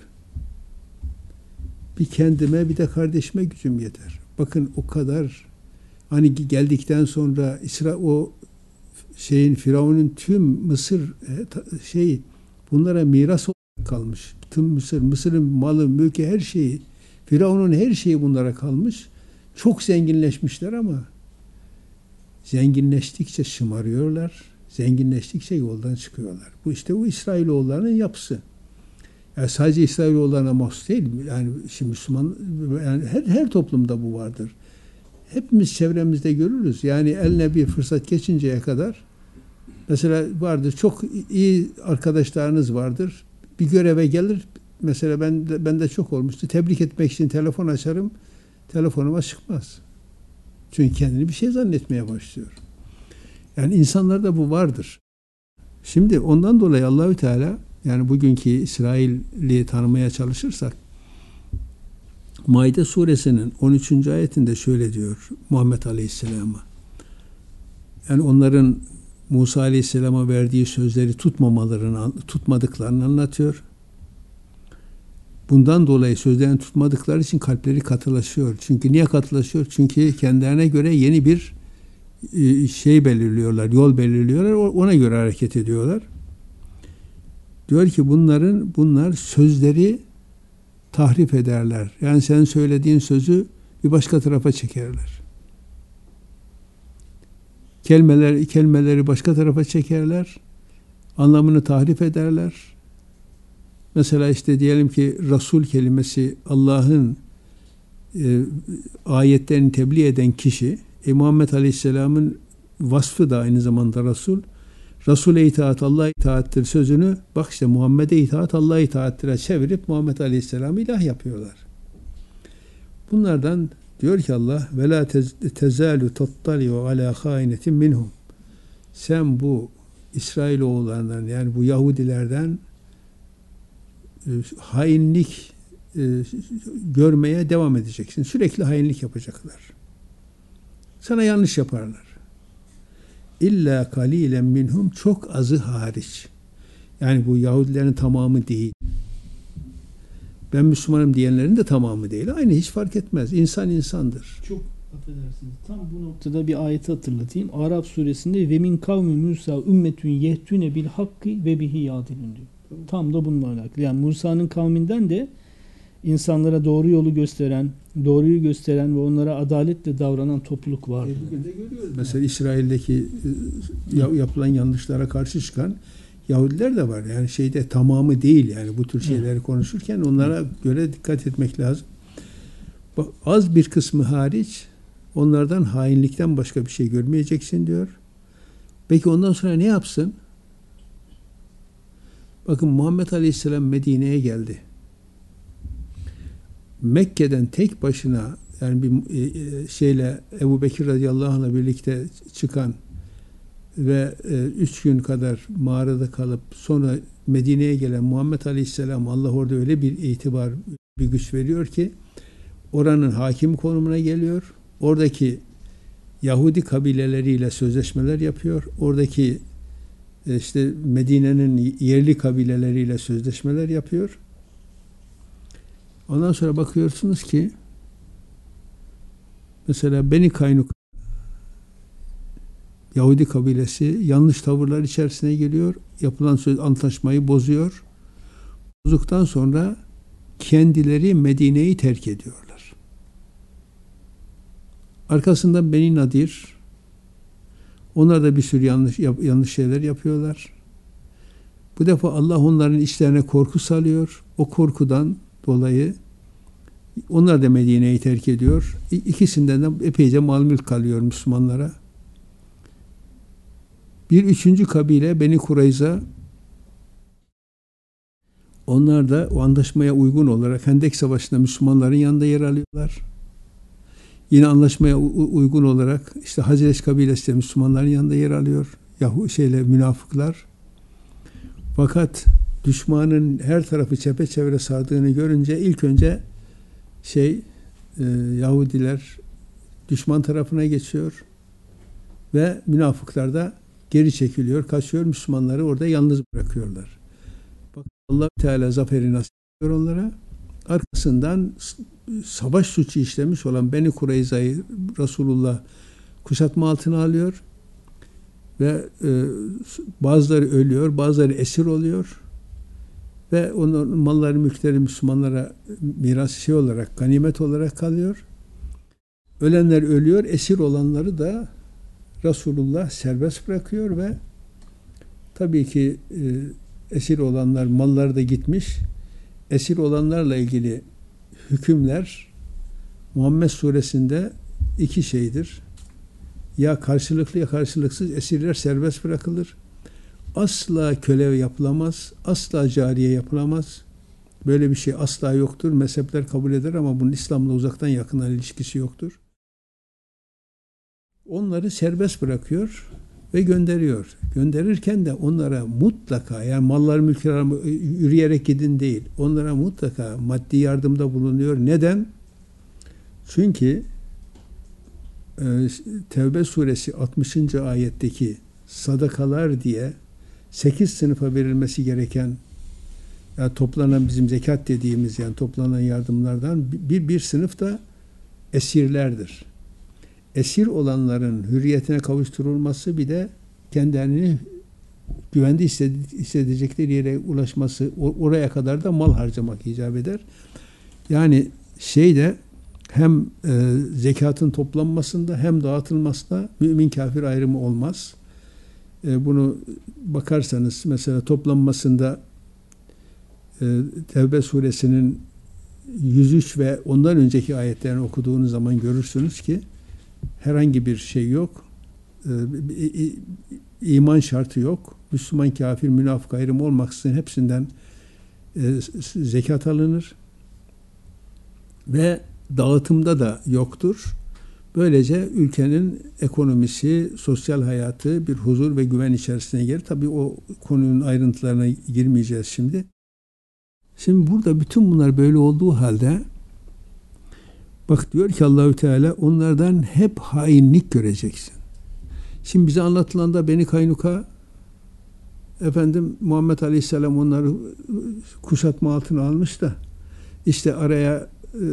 bir kendime bir de kardeşime gücüm yeter. Bakın o kadar, hani geldikten sonra o Firavun'un tüm Mısır bunlara miras olarak kalmış. Tüm Mısır'ın malı, mülkü, her şeyi, Firavun'un her şeyi bunlara kalmış. Çok zenginleşmişler ama zenginleştikçe şımarıyorlar. Zenginleştikçe yoldan çıkıyorlar. Bu işte o İsrailoğullarının yapısı. Yani sadece İsrailoğullarına mahsus değil. Yani şimdi Müslüman, yani her toplumda bu vardır. Hepimiz çevremizde görürüz. Yani eline bir fırsat geçinceye kadar, mesela vardır, çok iyi arkadaşlarınız vardır. Bir göreve gelir. Mesela bende çok olmuştu. Tebrik etmek için telefon açarım. Telefonuma çıkmaz. Çünkü kendini bir şey zannetmeye başlıyor. Yani insanlarda bu vardır. Şimdi ondan dolayı Allahü Teala, yani bugünkü İsrail'i tanımaya çalışırsak, Maide suresinin 13. ayetinde şöyle diyor Muhammed Aleyhisselam'a. Yani onların Musa Aleyhisselam'a verdiği sözleri tutmadıklarını anlatıyor. Bundan dolayı sözlerini tutmadıkları için kalpleri katılaşıyor. Çünkü niye katılaşıyor? Çünkü kendilerine göre yeni bir belirliyorlar, yol belirliyorlar. Ona göre hareket ediyorlar. Diyor ki bunlar sözleri tahrif ederler. Yani senin söylediğin sözü bir başka tarafa çekerler. Kelimeleri başka tarafa çekerler. Anlamını tahrif ederler. Mesela işte diyelim ki Resul kelimesi Allah'ın ayetlerini tebliğ eden kişi, Muhammed Aleyhisselam'ın vasfı da aynı zamanda Resul. Resul'e itaat Allah'a itaattir sözünü, bak işte Muhammed'e itaat Allah'a itaattir'e çevirip Muhammed Aleyhisselam'ı ilah yapıyorlar. Bunlardan diyor ki Allah, ve la tezalu tattali'u ala khainetin minhum. Sen bu İsrailoğullarından, yani bu Yahudilerden hainlik görmeye devam edeceksin. Sürekli hainlik yapacaklar. Sana yanlış yaparlar. İlla kalilen minhum, çok azı hariç. Yani bu Yahudilerin tamamı değil. Ben Müslümanım diyenlerin de tamamı değil. Aynı, hiç fark etmez. İnsan insandır. Çok affedersiniz. Tam bu noktada bir ayeti hatırlatayım. Arap suresinde ve min kavmi Musa ümmetün yehtüne bil hakkı ve bihi yadilun diyor. Tam da bununla alakalı. Yani Musa'nın kavminden de insanlara doğru yolu gösteren, doğruyu gösteren ve onlara adaletle davranan topluluk vardı. Bugün de görüyoruz. Mesela İsrail'deki yapılan yanlışlara karşı çıkan Yahudiler de var. Yani tamamı değil, yani bu tür şeyleri konuşurken onlara göre dikkat etmek lazım. Az bir kısmı hariç onlardan hainlikten başka bir şey görmeyeceksin diyor. Peki ondan sonra ne yapsın? Bakın Muhammed Aleyhisselam Medine'ye geldi. Mekke'den tek başına, yani bir Ebu Bekir radıyallahu anh'la birlikte çıkan ve 3 gün kadar mağarada kalıp sonra Medine'ye gelen Muhammed Aleyhisselam, Allah orada öyle bir itibar, bir güç veriyor ki oranın hakim konumuna geliyor. Oradaki Yahudi kabileleriyle sözleşmeler yapıyor. Oradaki Medine'nin yerli kabileleriyle sözleşmeler yapıyor. Ondan sonra bakıyorsunuz ki mesela Beni Kaynuk Yahudi kabilesi yanlış tavırlar içerisine geliyor. Yapılan antlaşmayı bozuyor. Bozduktan sonra kendileri Medine'yi terk ediyorlar. Arkasından Beni Nadir, onlar da bir sürü yanlış şeyler yapıyorlar. Bu defa Allah onların içlerine korku salıyor. O korkudan dolayı onlar da Medine'yi terk ediyor. İkisinden de epeyce mal mülk kalıyor Müslümanlara. Bir üçüncü kabile Beni Kureyza, onlar da o anlaşmaya uygun olarak Hendek Savaşı'nda Müslümanların yanında yer alıyorlar. Yine anlaşmaya uygun olarak Hazreç kabilesi de Müslümanların yanında yer alıyor. Münafıklar. Fakat düşmanın her tarafı çepeçevre sardığını görünce ilk önce Yahudiler düşman tarafına geçiyor ve münafıklar da geri çekiliyor, kaçıyor. Müslümanları orada yalnız bırakıyorlar. Bak Allah Teala zaferi nasip ediyor onlara. Arkasından savaş suçu işlemiş olan Beni Kureyza'yı Resulullah kuşatma altına alıyor ve bazıları ölüyor, bazıları esir oluyor ve onun malları, mülkleri Müslümanlara miras olarak, ganimet olarak kalıyor. Ölenler ölüyor, esir olanları da Resulullah serbest bırakıyor ve tabii ki esir olanlar, malları da gitmiş. Esir olanlarla ilgili hükümler Muhammed Suresinde iki şeydir. Ya karşılıklı ya karşılıksız esirler serbest bırakılır. Asla köle yapılamaz, asla cariye yapılamaz. Böyle bir şey asla yoktur. Mezhepler kabul eder ama bunun İslam'la uzaktan yakından ilişkisi yoktur. Onları serbest bırakıyor ve gönderiyor. Gönderirken de onlara mutlaka, yani mallar mülkler yürüyerek gidin değil, onlara mutlaka maddi yardımda bulunuyor. Neden? Çünkü Tevbe suresi 60. ayetteki sadakalar diye 8 sınıfa verilmesi gereken, yani toplanan bizim zekat dediğimiz, yani toplanan yardımlardan bir sınıf da esirlerdir. Esir olanların hürriyetine kavuşturulması, bir de kendilerini güvende hissedecekleri yere ulaşması, oraya kadar da mal harcamak icap eder. Yani hem zekatın toplanmasında hem dağıtılmasında mümin kafir ayrımı olmaz. Bunu bakarsanız mesela toplanmasında Tevbe suresinin 103 ve ondan önceki ayetlerini okuduğunuz zaman görürsünüz ki herhangi bir şey yok. İman şartı yok. Müslüman, kafir, münafık ayrımı olmaksızın hepsinden zekat alınır. Ve dağıtımda da yoktur. Böylece ülkenin ekonomisi, sosyal hayatı bir huzur ve güven içerisine gelir. Tabii o konunun ayrıntılarına girmeyeceğiz şimdi. Şimdi burada bütün bunlar böyle olduğu halde bak diyor ki Allahü Teala, onlardan hep hainlik göreceksin. Şimdi bize anlatılanda Beni Kaynuka, Muhammed Aleyhisselam onları kuşatma altına almış da işte araya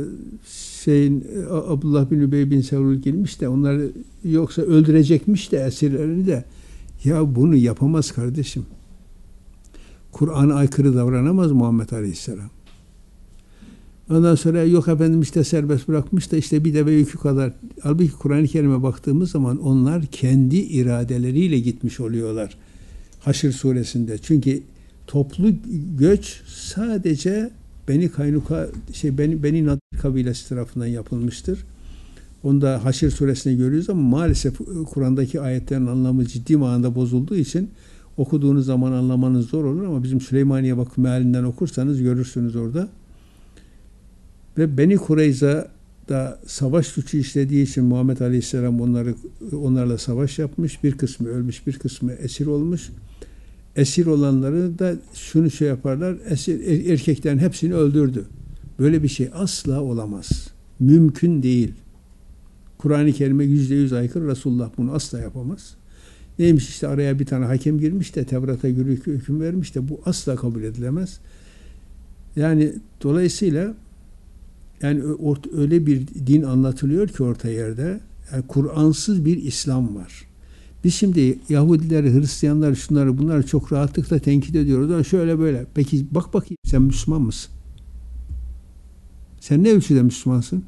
Abdullah bin Übey bin Selul girmiş de onları yoksa öldürecekmiş de esirlerini de, ya bunu yapamaz kardeşim. Kur'an'a aykırı davranamaz Muhammed Aleyhisselam. Ondan sonra yok işte serbest bırakmış da işte bir deve yükü kadar. Halbuki Kur'an-ı Kerim'e baktığımız zaman onlar kendi iradeleriyle gitmiş oluyorlar. Haşr suresinde. Çünkü toplu göç sadece Beni Kaynuka, Beni Nadir kabilesi tarafından yapılmıştır. Onu da Haşr suresinde görüyoruz ama maalesef Kur'an'daki ayetlerin anlamı ciddi manada bozulduğu için okuduğunuz zaman anlamanız zor olur ama bizim Süleymaniye Vakfı mealinden okursanız görürsünüz orada. Ve Beni Kureyza'da savaş suçu işlediği için Muhammed Aleyhisselam onlarla savaş yapmış. Bir kısmı ölmüş, bir kısmı esir olmuş. Esir olanları da şunu yaparlar, erkeklerin hepsini öldürdü. Böyle bir şey asla olamaz. Mümkün değil. Kur'an-ı Kerim'e %100 aykırı, Resulullah bunu asla yapamaz. Neymiş işte araya bir tane hakem girmiş de Tevrat'a göre hüküm vermiş de bu asla kabul edilemez. Yani dolayısıyla yani öyle bir din anlatılıyor ki orta yerde, yani Kur'ansız bir İslam var. Biz şimdi Yahudileri, Hristiyanları, şunları bunları çok rahatlıkla tenkit ediyoruz. Şöyle böyle. Peki bak bakayım, sen Müslüman mısın? Sen ne ölçüde Müslümansın?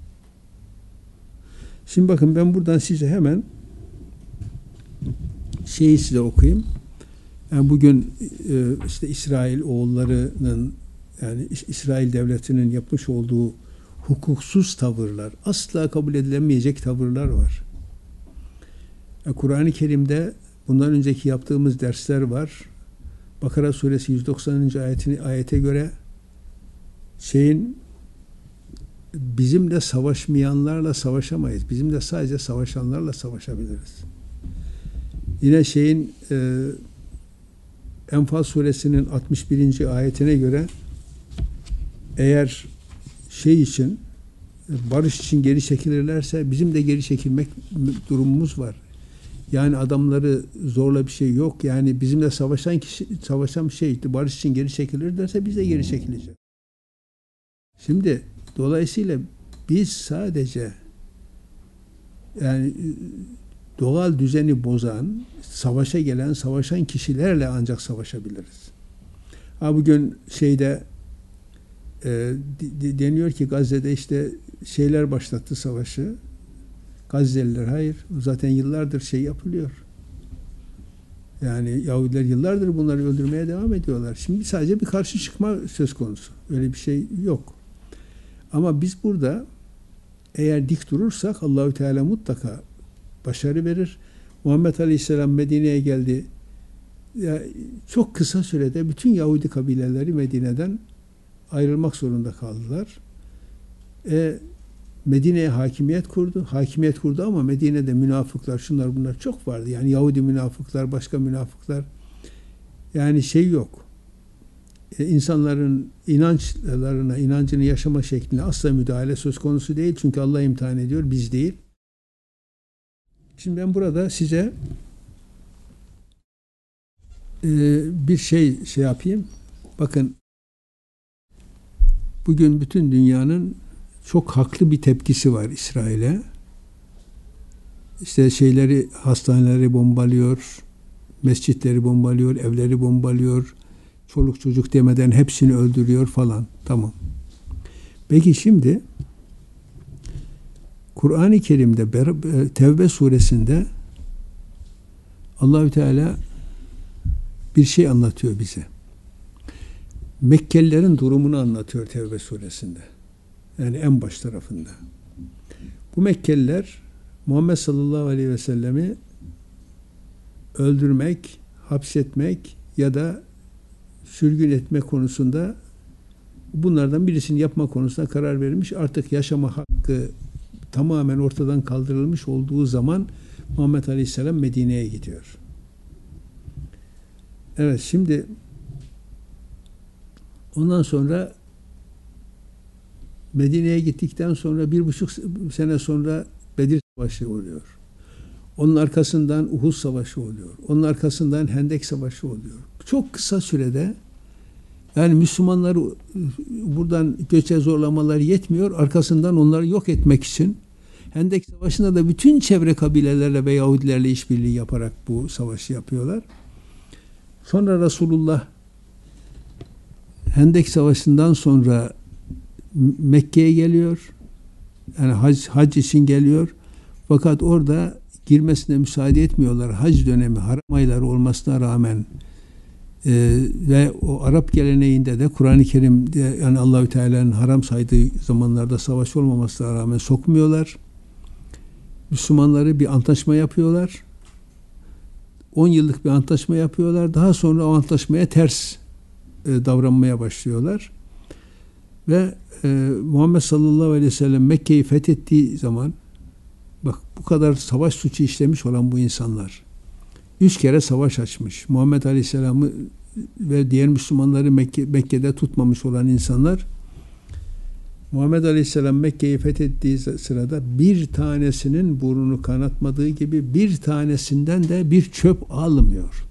Şimdi bakın ben buradan size hemen size okuyayım. Yani bugün işte İsrail oğullarının, yani İsrail devletinin yapmış olduğu hukuksuz tavırlar, asla kabul edilemeyecek tavırlar var. Kur'an-ı Kerim'de bundan önceki yaptığımız dersler var. Bakara suresi 190. ayete göre bizimle savaşmayanlarla savaşamayız. Bizimle sadece savaşanlarla savaşabiliriz. Yine Enfal suresinin 61. ayetine göre eğer barış için geri çekilirlerse bizim de geri çekilmek durumumuz var. Yani adamları zorla bir şey yok. Yani bizimle savaşan bir şey barış için geri çekilir derse biz de geri çekileceğiz. Şimdi dolayısıyla biz sadece yani doğal düzeni bozan, savaşa gelen, savaşan kişilerle ancak savaşabiliriz. Bugün deniyor ki Gazze'de işte şeyler başlattı savaşı. Gazze'liler hayır. Zaten yıllardır yapılıyor. Yani Yahudiler yıllardır bunları öldürmeye devam ediyorlar. Şimdi sadece bir karşı çıkma söz konusu. Öyle bir şey yok. Ama biz burada eğer dik durursak Allahü Teala mutlaka başarı verir. Muhammed Aleyhisselam Medine'ye geldi. Ya, çok kısa sürede bütün Yahudi kabileleri Medine'den ayrılmak zorunda kaldılar. Medine'ye hakimiyet kurdu. Hakimiyet kurdu ama Medine'de münafıklar, şunlar bunlar çok vardı. Yani Yahudi münafıklar, başka münafıklar. Yani yok. İnsanların inançlarına, inancını yaşama şekline asla müdahale söz konusu değil. Çünkü Allah imtihan ediyor, biz değil. Şimdi ben burada size bir şey yapayım. Bakın, bugün bütün dünyanın çok haklı bir tepkisi var İsrail'e. İşte hastaneleri bombalıyor, mescitleri bombalıyor, evleri bombalıyor, çoluk çocuk demeden hepsini öldürüyor falan. Tamam. Peki şimdi Kur'an-ı Kerim'de Tevbe suresinde Allahü Teala bir şey anlatıyor bize. Mekkelilerin durumunu anlatıyor Tevbe suresinde. Yani en baş tarafında. Bu Mekkeliler Muhammed sallallahu aleyhi ve sellemi öldürmek, hapsetmek ya da sürgün etme konusunda bunlardan birisini yapma konusunda karar verilmiş. Artık yaşama hakkı tamamen ortadan kaldırılmış olduğu zaman Muhammed Aleyhisselam Medine'ye gidiyor. Evet, şimdi ondan sonra Medine'ye gittikten sonra 1,5 sene sonra Bedir Savaşı oluyor. Onun arkasından Uhud Savaşı oluyor. Onun arkasından Hendek Savaşı oluyor. Çok kısa sürede yani Müslümanları buradan göçe zorlamaları yetmiyor. Arkasından onları yok etmek için Hendek Savaşı'nda da bütün çevre kabilelerle ve Yahudilerle işbirliği yaparak bu savaşı yapıyorlar. Sonra Resulullah Hendek Savaşı'ndan sonra Mekke'ye geliyor. Yani hac için geliyor. Fakat orada girmesine müsaade etmiyorlar. Hac dönemi, haram ayları olmasına rağmen ve o Arap geleneğinde de Kur'an-ı Kerim'de yani Allahü Teala'nın haram saydığı zamanlarda savaş olmamasına rağmen sokmuyorlar. Müslümanları bir antlaşma yapıyorlar. 10 yıllık bir antlaşma yapıyorlar. Daha sonra o antlaşmaya ters davranmaya başlıyorlar. Ve Muhammed sallallahu aleyhi ve sellem Mekke'yi fethettiği zaman bak bu kadar savaş suçu işlemiş olan bu insanlar 100 kere savaş açmış. Muhammed aleyhisselamı ve diğer Müslümanları Mekke'de tutmamış olan insanlar Muhammed aleyhisselam Mekke'yi fethettiği sırada bir tanesinin burnunu kanatmadığı gibi bir tanesinden de bir çöp almıyor.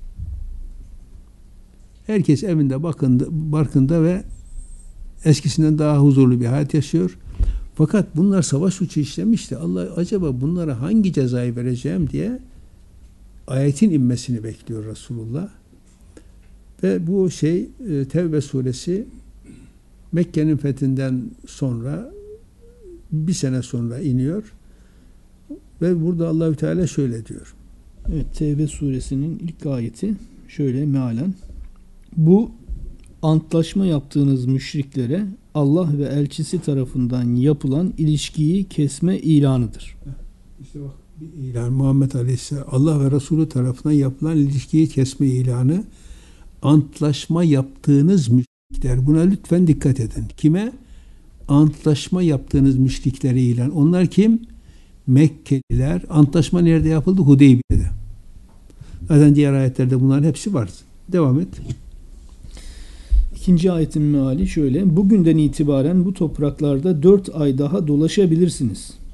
Herkes evinde barkında ve eskisinden daha huzurlu bir hayat yaşıyor. Fakat bunlar savaş suçu işlemişti. Allah acaba bunlara hangi cezayı vereceğim diye ayetin inmesini bekliyor Resulullah. Ve bu Tevbe suresi Mekke'nin fethinden sonra bir sene sonra iniyor. Ve burada Allahü Teala şöyle diyor. Evet, Tevbe suresinin ilk ayeti şöyle mealen: bu antlaşma yaptığınız müşriklere Allah ve elçisi tarafından yapılan ilişkiyi kesme ilanıdır. İşte bak bir ilan, Muhammed Aleyhisselam Allah ve Resulü tarafından yapılan ilişkiyi kesme ilanı. Antlaşma yaptığınız müşrikler, buna lütfen dikkat edin. Kime? Antlaşma yaptığınız müşriklere ilan. Onlar kim? Mekkeliler. Antlaşma nerede yapıldı? Hudeybiye'de. Zaten diğer ayetlerde bunların hepsi var. Devam et. İkinci ayetin meali şöyle: bugünden itibaren bu topraklarda 4 ay daha dolaşabilirsiniz.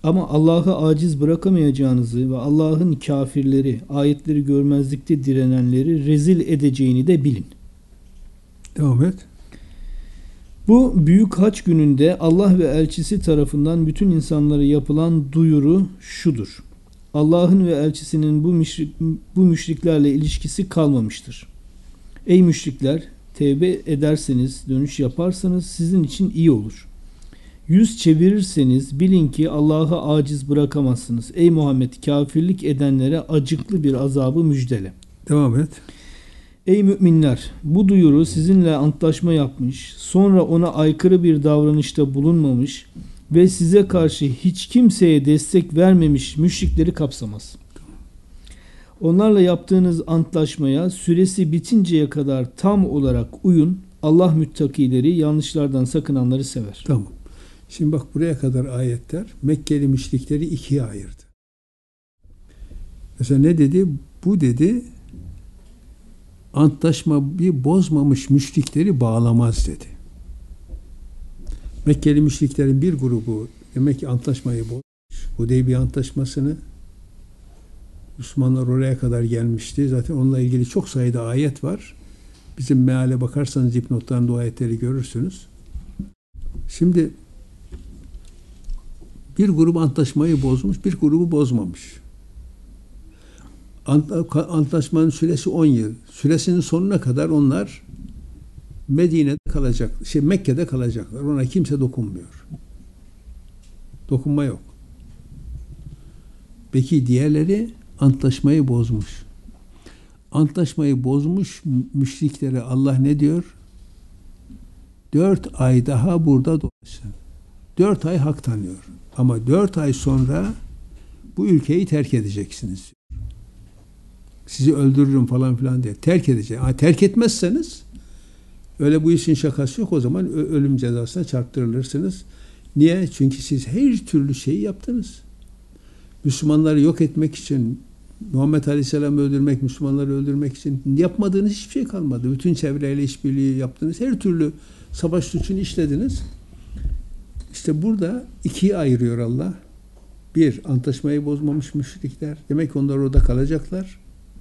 Ama Allah'ı aciz bırakamayacağınızı ve Allah'ın kafirleri, ayetleri görmezlikte direnenleri rezil edeceğini de bilin. Devam et. Bu büyük haç gününde Allah ve elçisi tarafından bütün insanlara yapılan duyuru şudur: Allah'ın ve elçisinin bu müşriklerle ilişkisi kalmamıştır. Ey müşrikler, tevbe ederseniz, dönüş yaparsanız sizin için iyi olur. Yüz çevirirseniz bilin ki Allah'ı aciz bırakamazsınız. Ey Muhammed, kafirlik edenlere acıklı bir azabı müjdele. Devam et. Ey müminler, bu duyuru sizinle antlaşma yapmış, sonra ona aykırı bir davranışta bulunmamış ve size karşı hiç kimseye destek vermemiş müşrikleri kapsamaz. Onlarla yaptığınız antlaşmaya süresi bitinceye kadar tam olarak uyun. Allah müttakileri, yanlışlardan sakınanları sever. Tamam. Şimdi bak, buraya kadar ayetler Mekkeli müşrikleri ikiye ayırdı. Mesela ne dedi? Bu dedi, antlaşmayı bozmamış müşrikleri bağlamaz dedi. Mekkeli müşriklerin bir grubu demek ki antlaşmayı bozmuş. Hudeybiye antlaşmasını, Müslümanlar oraya kadar gelmişti. Zaten onunla ilgili çok sayıda ayet var. Bizim meale bakarsanız dipnotlarında o ayetleri görürsünüz. Şimdi bir grup antlaşmayı bozmuş, bir grubu bozmamış. Antlaşmanın süresi 10 yıl. Süresinin sonuna kadar onlar Medine'de kalacak, Mekke'de kalacaklar. Ona kimse dokunmuyor. Dokunma yok. Peki diğerleri antlaşmayı bozmuş. Antlaşmayı bozmuş müşriklere Allah ne diyor? 4 ay daha burada dolaşın. 4 ay hak tanıyor. Ama 4 ay sonra bu ülkeyi terk edeceksiniz. Sizi öldürürüm falan filan diye. Terk edeceğim. Terk etmezseniz öyle, bu işin şakası yok. O zaman ölüm cezasına çarptırılırsınız. Niye? Çünkü siz her türlü şeyi yaptınız. Müslümanları yok etmek için, Muhammed Aleyhisselam'ı öldürmek, Müslümanları öldürmek için yapmadığınız hiçbir şey kalmadı. Bütün çevreyle işbirliği yaptınız. Her türlü savaş suçunu işlediniz. İşte burada ikiye ayırıyor Allah. Bir, antlaşmayı bozmamış müşrikler. Demek ki onlar orada kalacaklar.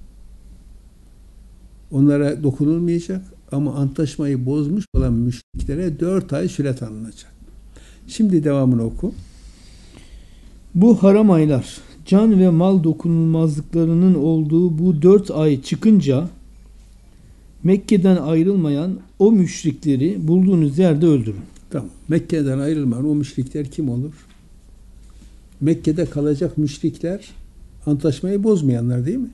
Onlara dokunulmayacak. Ama antlaşmayı bozmuş olan müşriklere 4 ay süre tanınacak. Şimdi devamını oku. Bu haram aylar, can ve mal dokunulmazlıklarının olduğu bu 4 ay çıkınca Mekke'den ayrılmayan o müşrikleri bulduğunuz yerde öldürün. Tamam. Mekke'den ayrılmayan o müşrikler kim olur? Mekke'de kalacak müşrikler antlaşmayı bozmayanlar değil mi?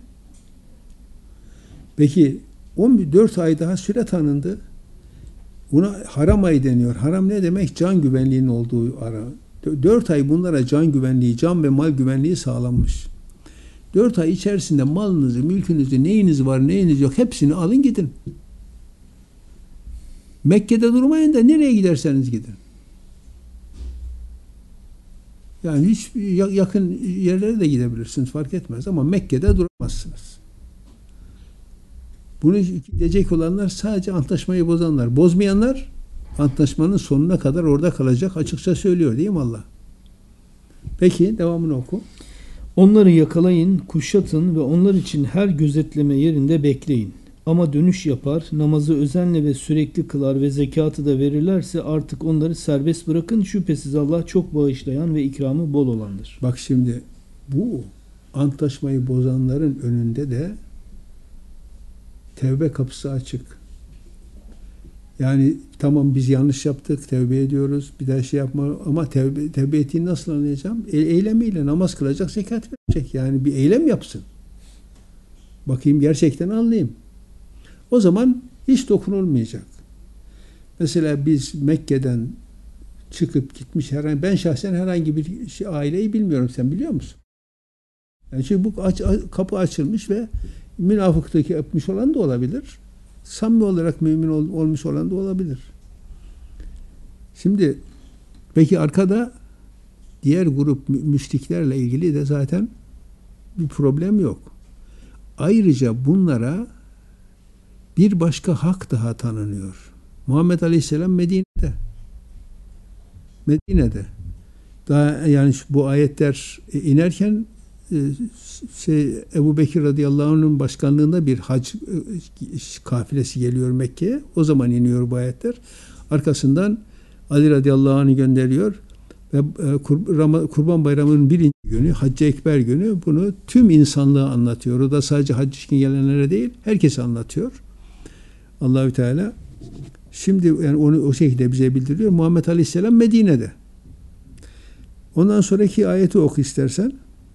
Peki 14 ay daha süre tanındı. Buna haram ayı deniyor. Haram ne demek? Can güvenliğinin olduğu ara. 4 ay bunlara can güvenliği, can ve mal güvenliği sağlanmış. 4 ay içerisinde malınızı, mülkünüzü, neyiniz var, neyiniz yok hepsini alın gidin. Mekke'de durmayın da nereye giderseniz gidin. Yani hiç yakın yerlere de gidebilirsiniz, fark etmez ama Mekke'de duramazsınız. Bunu gidecek olanlar sadece antlaşmayı bozanlar. Bozmayanlar antlaşmanın sonuna kadar orada kalacak, açıkça söylüyor değil mi Allah? Peki devamını oku. Onları yakalayın, kuşatın ve onlar için her gözetleme yerinde bekleyin. Ama dönüş yapar, namazı özenle ve sürekli kılar ve zekatı da verirlerse artık onları serbest bırakın. Şüphesiz Allah çok bağışlayan ve ikramı bol olandır. Bak şimdi bu antlaşmayı bozanların önünde de tevbe kapısı açık. Yani tamam biz yanlış yaptık, tevbe ediyoruz, bir daha şey yapma ama tevbe ettiğini nasıl anlayacağım? Eylemiyle namaz kılacak, zekat verecek. Yani bir eylem yapsın. Bakayım gerçekten anlayayım. O zaman hiç dokunulmayacak. Mesela biz Mekke'den çıkıp gitmiş ben şahsen herhangi bir aileyi bilmiyorum. Sen biliyor musun? Yani çünkü bu kapı açılmış ve münafıklık yapmış olan da olabilir. Samimi olarak mümin olmuş olan da olabilir. Şimdi peki arkada diğer grup müşriklerle ilgili de zaten bir problem yok. Ayrıca bunlara bir başka hak daha tanınıyor. Muhammed Aleyhisselam Medine'de. Daha yani bu ayetler inerken Ebu Bekir radıyallahu anh'ın başkanlığında bir hac kafilesi geliyor Mekke'ye. O zaman iniyor bu ayetler. Arkasından Ali radıyallahu anh'ı gönderiyor ve Kurban Bayramı'nın birinci günü, Hac-ı Ekber günü bunu tüm insanlığa anlatıyor. O da sadece hac için gelenlere değil, herkese anlatıyor. Allahü Teala şimdi yani onu o şekilde bize bildiriyor. Muhammed Aleyhisselam Medine'de. Ondan sonraki ayeti oku istersen.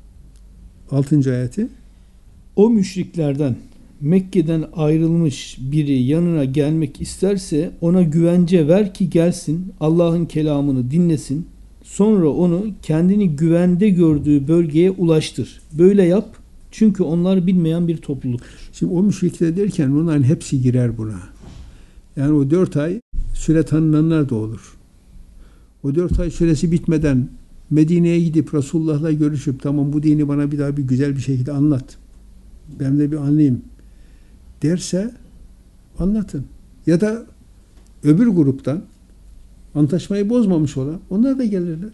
6. ayeti. O müşriklerden Mekke'den ayrılmış biri yanına gelmek isterse ona güvence ver ki gelsin, Allah'ın kelamını dinlesin. Sonra onu kendini güvende gördüğü bölgeye ulaştır. Böyle yap çünkü onlar bilmeyen bir topluluktur. Şimdi o müşrikler derken onların hepsi girer buna. Yani o 4 ay süre tanınanlar da olur. O 4 ay süresi bitmeden Medine'ye gidip Resulullah'la görüşüp tamam bu dini bana bir daha bir güzel bir şekilde anlat. Ben de bir anlayayım derse anlatın. Ya da öbür gruptan antlaşmayı bozmamış olan onlar da gelirler.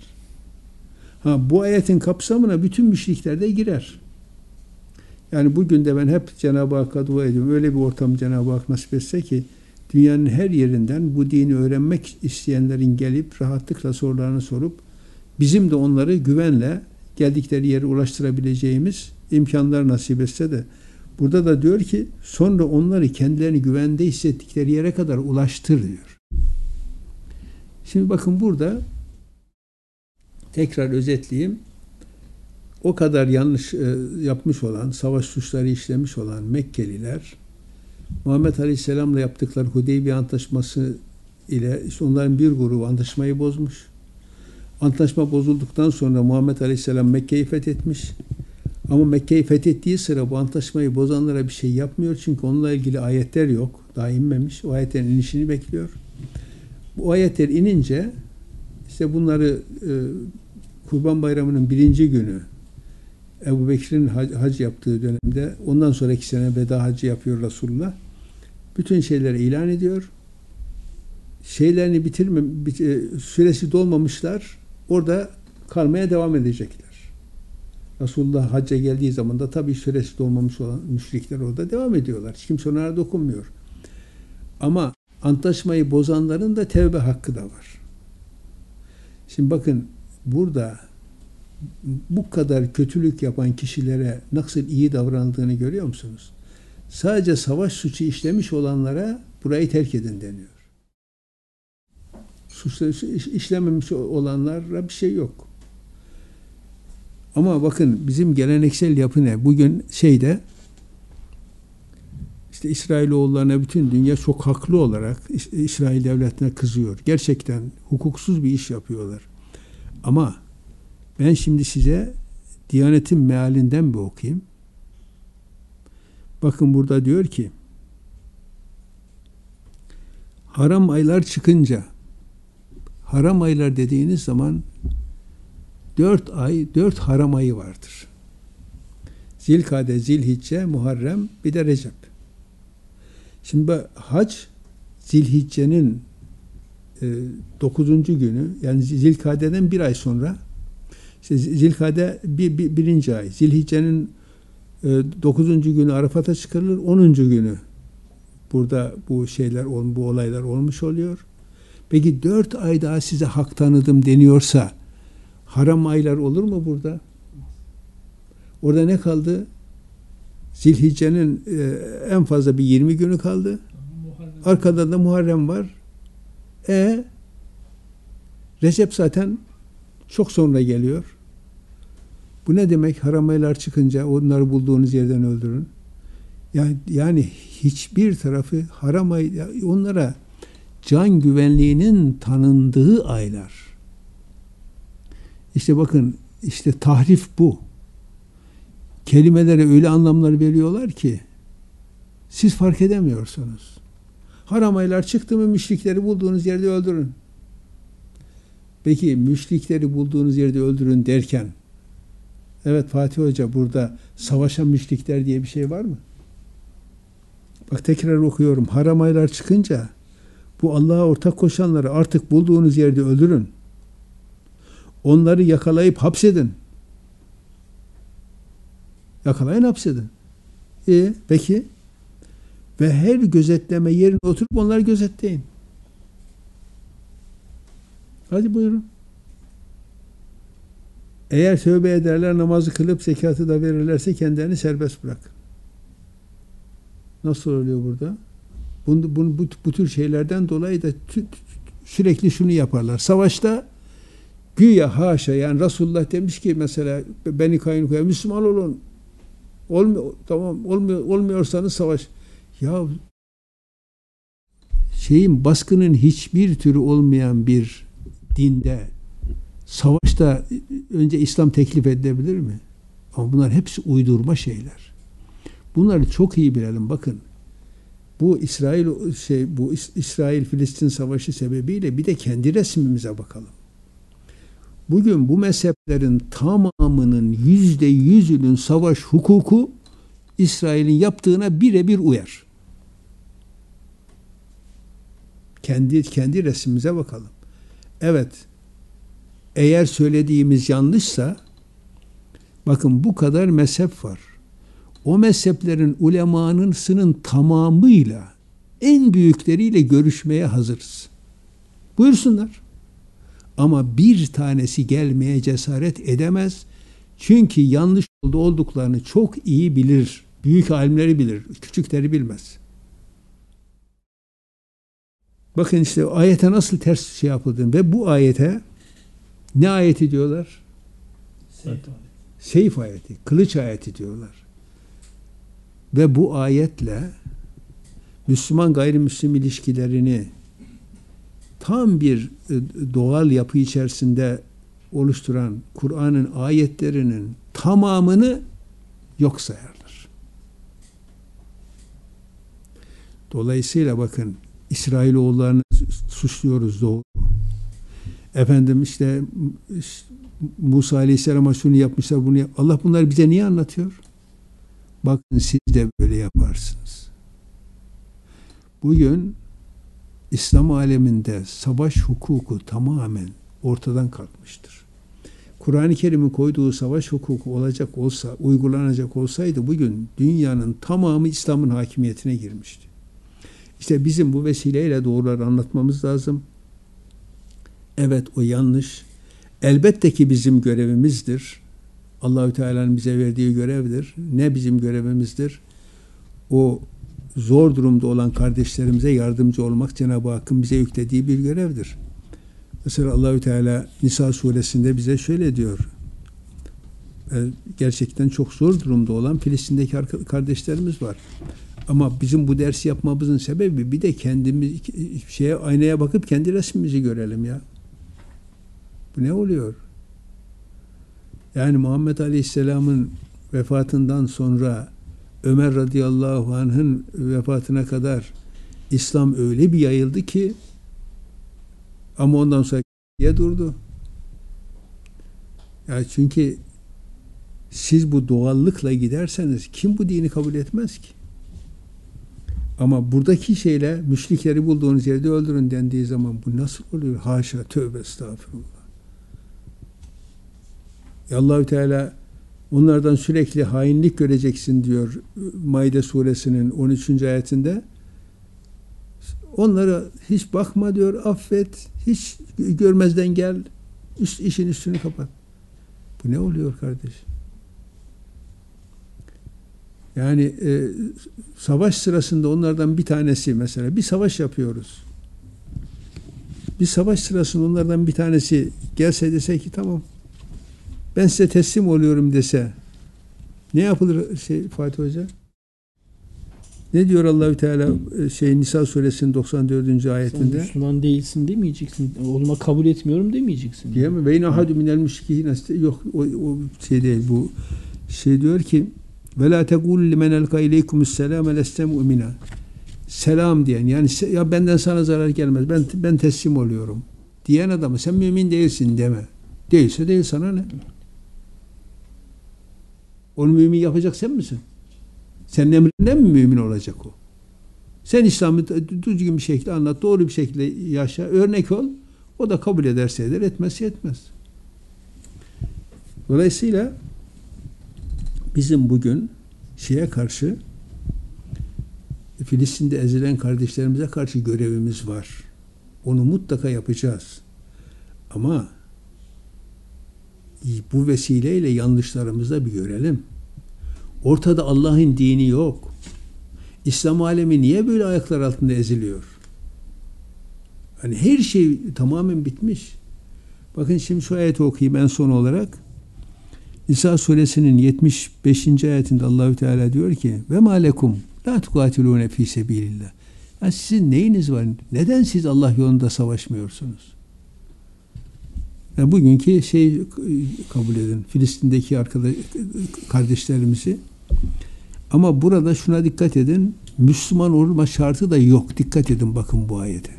Bu ayetin kapsamına bütün müşrikler de girer. Yani bugün de ben hep Cenab-ı Hakk'a dua ediyorum. Öyle bir ortam Cenab-ı Hak nasip etse ki dünyanın her yerinden bu dini öğrenmek isteyenlerin gelip rahatlıkla sorularını sorup bizim de onları güvenle geldikleri yere ulaştırabileceğimiz imkanlar nasip etse de burada da diyor ki sonra onları kendilerini güvende hissettikleri yere kadar ulaştır diyor. Şimdi bakın burada tekrar özetleyeyim. O kadar yanlış yapmış olan, savaş suçları işlemiş olan Mekkeliler Muhammed Aleyhisselam'la yaptıkları Hudeybiye Antlaşması ile işte onların bir grubu antlaşmayı bozmuş. Antlaşma bozulduktan sonra Muhammed Aleyhisselam Mekke'yi fethetmiş. Ama Mekke'yi fethettiği sıra bu antlaşmayı bozanlara bir şey yapmıyor. Çünkü onunla ilgili ayetler yok. Daha inmemiş. O ayetlerin inişini bekliyor. Bu ayetler inince işte bunları Kurban Bayramı'nın birinci günü Ebu Bekir'in hac yaptığı dönemde ondan sonraki sene veda hacı yapıyor Resulullah. Bütün şeyleri ilan ediyor. Şeylerini süresi dolmamışlar. Orada kalmaya devam edecekler. Resulullah hacca geldiği zaman da tabii süresi dolmamış olan müşrikler orada devam ediyorlar. Hiç kimse onlara dokunmuyor. Ama antlaşmayı bozanların da tevbe hakkı da var. Şimdi bakın burada bu kadar kötülük yapan kişilere nasıl iyi davrandığını görüyor musunuz? Sadece savaş suçu işlemiş olanlara burayı terk edin deniyor. Suçları işlememiş olanlara bir şey yok. Ama bakın bizim geleneksel yapı ne? Bugün işte İsrailoğullarına bütün dünya çok haklı olarak İsrail devletine kızıyor. Gerçekten hukuksuz bir iş yapıyorlar. Ama ben şimdi size Diyanet'in mealinden bir okuyayım. Bakın burada diyor ki haram aylar çıkınca, haram aylar dediğiniz zaman 4 haram ayı vardır. Zilkade, Zilhicce, Muharrem, bir de Recep. Şimdi hac Zilhicce'nin 9. günü, yani Zilkade'den bir ay sonra, işte Zilkade birinci ay, Zilhicce'nin 9. günü Arafat'a çıkarılır, 10. günü burada bu olaylar olmuş oluyor. Peki 4 ay daha size hak tanıdım deniyorsa haram aylar olur mu burada? Orada ne kaldı? Zilhicce'nin en fazla bir 20 günü kaldı. Arkada da Muharrem var. Recep zaten çok sonra geliyor. Bu ne demek? Haram aylar çıkınca onları bulduğunuz yerden öldürün. Yani hiçbir tarafı haram ay, onlara can güvenliğinin tanındığı aylar. İşte bakın, işte tahrif bu. Kelimelere öyle anlamlar veriyorlar ki siz fark edemiyorsunuz. Haram aylar çıktı mı müşrikleri bulduğunuz yerde öldürün. Peki müşrikleri bulduğunuz yerde öldürün derken evet Fatih Hoca, burada savaşan müşrikler diye bir şey var mı? Bak tekrar okuyorum. Haram aylar çıkınca bu Allah'a ortak koşanları artık bulduğunuz yerde öldürün. Onları yakalayıp hapsedin. Yakalayın, hapsedin. Peki. Ve her gözetleme yerine oturup onları gözetleyin. Hadi buyurun. Eğer tövbe ederler, namazı kılıp zekatı da verirlerse kendilerini serbest bırakın. Nasıl oluyor burada? Bu tür şeylerden dolayı da sürekli şunu yaparlar. Savaşta güya haşa, yani Resulullah demiş ki mesela Beni Kaynuka'ya Müslüman olun. Tamam, olmuyorsanız savaş. Ya baskının hiçbir türü olmayan bir dinde savaşta önce İslam teklif edilebilir mi? Ama bunlar hepsi uydurma şeyler. Bunları çok iyi bilelim. Bakın. Bu İsrail-Filistin savaşı sebebiyle bir de kendi resmimize bakalım. Bugün bu mezheplerin tamamının %100'ünün savaş hukuku İsrail'in yaptığına birebir uyar. Kendi resmimize bakalım. Evet, eğer söylediğimiz yanlışsa, bakın bu kadar mezhep var. O mezheplerin ulemanın tamamıyla, en büyükleriyle görüşmeye hazırız. Buyursunlar. Ama bir tanesi gelmeye cesaret edemez. Çünkü yanlış olduklarını çok iyi bilir. Büyük alimleri bilir, küçükleri bilmez. Bakın işte ayete nasıl ters şey yapıldığını ve bu ayete ne ayeti diyorlar? Seyf ayeti, kılıç ayeti diyorlar. Ve bu ayetle Müslüman gayrimüslim ilişkilerini tam bir doğal yapı içerisinde oluşturan Kur'an'ın ayetlerinin tamamını yok sayarlar. Dolayısıyla bakın, İsrailoğullarını suçluyoruz, doğru. Efendim işte Musa Aleyhisselam'a şunu yapmışlar, bunu Allah bunları bize niye anlatıyor? Bakın siz de böyle yaparsınız. Bugün İslam aleminde savaş hukuku tamamen ortadan kalkmıştır. Kur'an-ı Kerim'in koyduğu savaş hukuku olacak olsa, uygulanacak olsaydı bugün dünyanın tamamı İslam'ın hakimiyetine girmişti. İşte bizim bu vesileyle doğruları anlatmamız lazım. Evet, o yanlış. Elbette ki bizim görevimizdir. Allahü Teala'nın bize verdiği görevdir. Ne bizim görevimizdir? O zor durumda olan kardeşlerimize yardımcı olmak Cenab-ı Hakk'ın bize yüklediği bir görevdir. Mesela Allahü Teala Nisa suresinde bize şöyle diyor. Gerçekten çok zor durumda olan Filistin'deki kardeşlerimiz var. Ama bizim bu dersi yapmamızın sebebi bir de kendimiz aynaya bakıp kendi resmimizi görelim ya. Bu ne oluyor? Yani Muhammed Aleyhisselam'ın vefatından sonra Ömer radıyallahu anh'ın vefatına kadar İslam öyle bir yayıldı ki, ama ondan sonra durdu. Yani çünkü siz bu doğallıkla giderseniz kim bu dini kabul etmez ki? Ama buradaki şeyle müşrikleri bulduğunuz yerde öldürün dendiği zaman bu nasıl oluyor? Haşa, tövbe, estağfurullah. Allahü Teala onlardan sürekli hainlik göreceksin diyor Maide suresinin 13. ayetinde. Onlara hiç bakma diyor, affet, hiç görmezden gel, işin üstünü kapat. Bu ne oluyor kardeş? Yani savaş sırasında onlardan bir tanesi, mesela bir savaş yapıyoruz. Bir savaş sırasında onlardan bir tanesi gelse dese ki tamam, ben size teslim oluyorum dese, ne yapılır Fatih Hoca? Ne diyor Allahü Teala Nisa suresinin 94. ayetinde? Sen Müslüman değilsin demeyeceksin. Olma kabul etmiyorum demeyeceksin. Değil mi? Ve inahadu minel müşrikin, yok o şey değil, bu şey diyor ki ve la tekul limen elka ileykumusselam leste mu'mina. Selam diyen, yani ya benden sana zarar gelmez, ben teslim oluyorum diyen adamı sen mümin değilsin deme. Değilse değil, sana ne? Onu mümin yapacak sen misin? Senin emrinden mi mümin olacak o? Sen İslam'ı düzgün bir şekilde anlat, doğru bir şekilde yaşa, örnek ol. O da kabul ederse eder, etmezse etmez. Dolayısıyla bizim bugün şeye karşı, Filistin'de ezilen kardeşlerimize karşı görevimiz var. Onu mutlaka yapacağız. Ama bu vesileyle yanlışlarımızı da bir görelim. Ortada Allah'ın dini yok. İslam alemi niye böyle ayaklar altında eziliyor? Hani her şey tamamen bitmiş. Bakın şimdi şu ayeti okuyayım en son olarak. Nisa suresinin 75. ayetinde Allahü Teala diyor ki: "Ve malekum la tukatilune fi sebilillah." Yani sizin neyiniz var? Neden siz Allah yolunda savaşmıyorsunuz? Yani bugünkü kabul edin. Filistin'deki kardeşlerimizi. Ama burada şuna dikkat edin. Müslüman olma şartı da yok. Dikkat edin bakın bu ayete.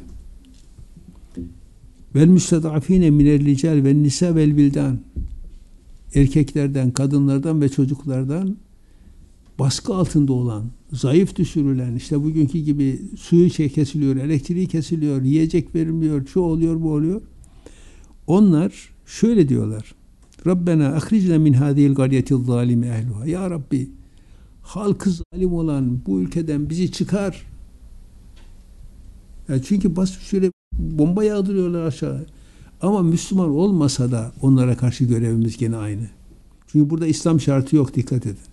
Vel müstedafine minel rical ve nisa vel bildan. Erkeklerden, kadınlardan ve çocuklardan baskı altında olan, zayıf düşürülen, işte bugünkü gibi suyu kesiliyor, elektriği kesiliyor, yiyecek verilmiyor, şu oluyor, bu oluyor. Onlar şöyle diyorlar: Rabbena ahricna min hadihil garyetil zalimi ehluha. Ya Rabbi, halkı zalim olan bu ülkeden bizi çıkar. Yani çünkü şöyle bomba yağdırıyorlar aşağı. Ama Müslüman olmasa da onlara karşı görevimiz gene aynı. Çünkü burada İslam şartı yok, dikkat edin.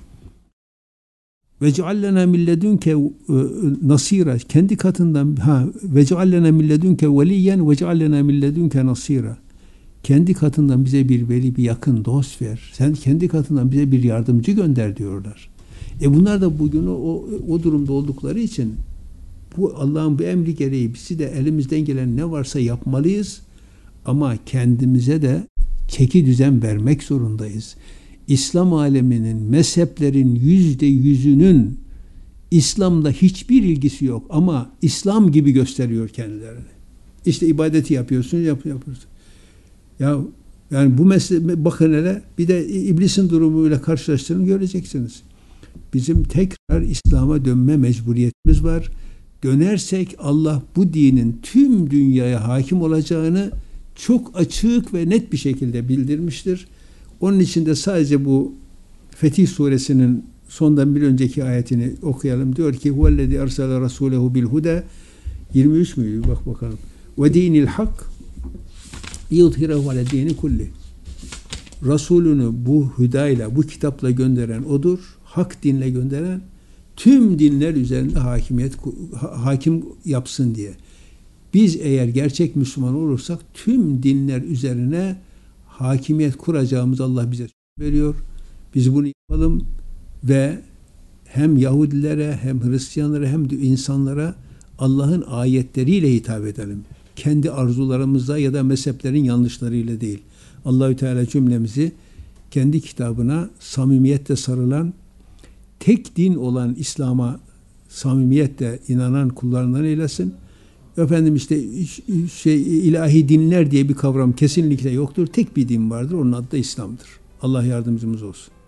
Ve ceallena min ledunke nasira, kendi katından ve ceallena min ledunke veliyen ve ceallena min ledunke nasira. Kendi katından bize bir veli, bir yakın dost ver. Sen kendi katından bize bir yardımcı gönder diyorlar. Bunlar da bugün o durumda oldukları için bu Allah'ın bu emri gereği bizi de elimizden gelen ne varsa yapmalıyız. Ama kendimize de çeki düzen vermek zorundayız. İslam aleminin, mezheplerin %100'ünün İslam'da hiçbir ilgisi yok ama İslam gibi gösteriyor kendilerini. İşte ibadeti yapıyorsunuz, yapıyorsunuz. Ya yani bu mesele, bakın hele bir de iblisin durumuyla karşılaştırın, göreceksiniz. Bizim tekrar İslam'a dönme mecburiyetimiz var. Dönersek Allah bu dinin tüm dünyaya hakim olacağını çok açık ve net bir şekilde bildirmiştir. Onun için de sadece bu Fetih suresinin sondan bir önceki ayetini okuyalım. Diyor ki: "Huvellezî ersele rasûlehu bil huda." 23 müydü? Bak bakalım. "Ve dînil hak yudhirehu ale dîni kulli." Resulünü bu hüdayla, bu kitapla gönderen odur. Hak dinle gönderen, tüm dinler üzerinde hakim yapsın diye. Biz eğer gerçek Müslüman olursak tüm dinler üzerine hakimiyet kuracağımız Allah bize veriyor. Biz bunu yapalım ve hem Yahudilere hem Hristiyanlara hem de insanlara Allah'ın ayetleriyle hitap edelim. Kendi arzularımızla ya da mezheplerin yanlışlarıyla değil. Allahü Teala cümlemizi kendi kitabına samimiyetle sarılan, tek din olan İslam'a samimiyetle inanan kullarından eylesin. Efendim işte ilahi dinler diye bir kavram kesinlikle yoktur. Tek bir din vardır. Onun adı da İslam'dır. Allah yardımcımız olsun.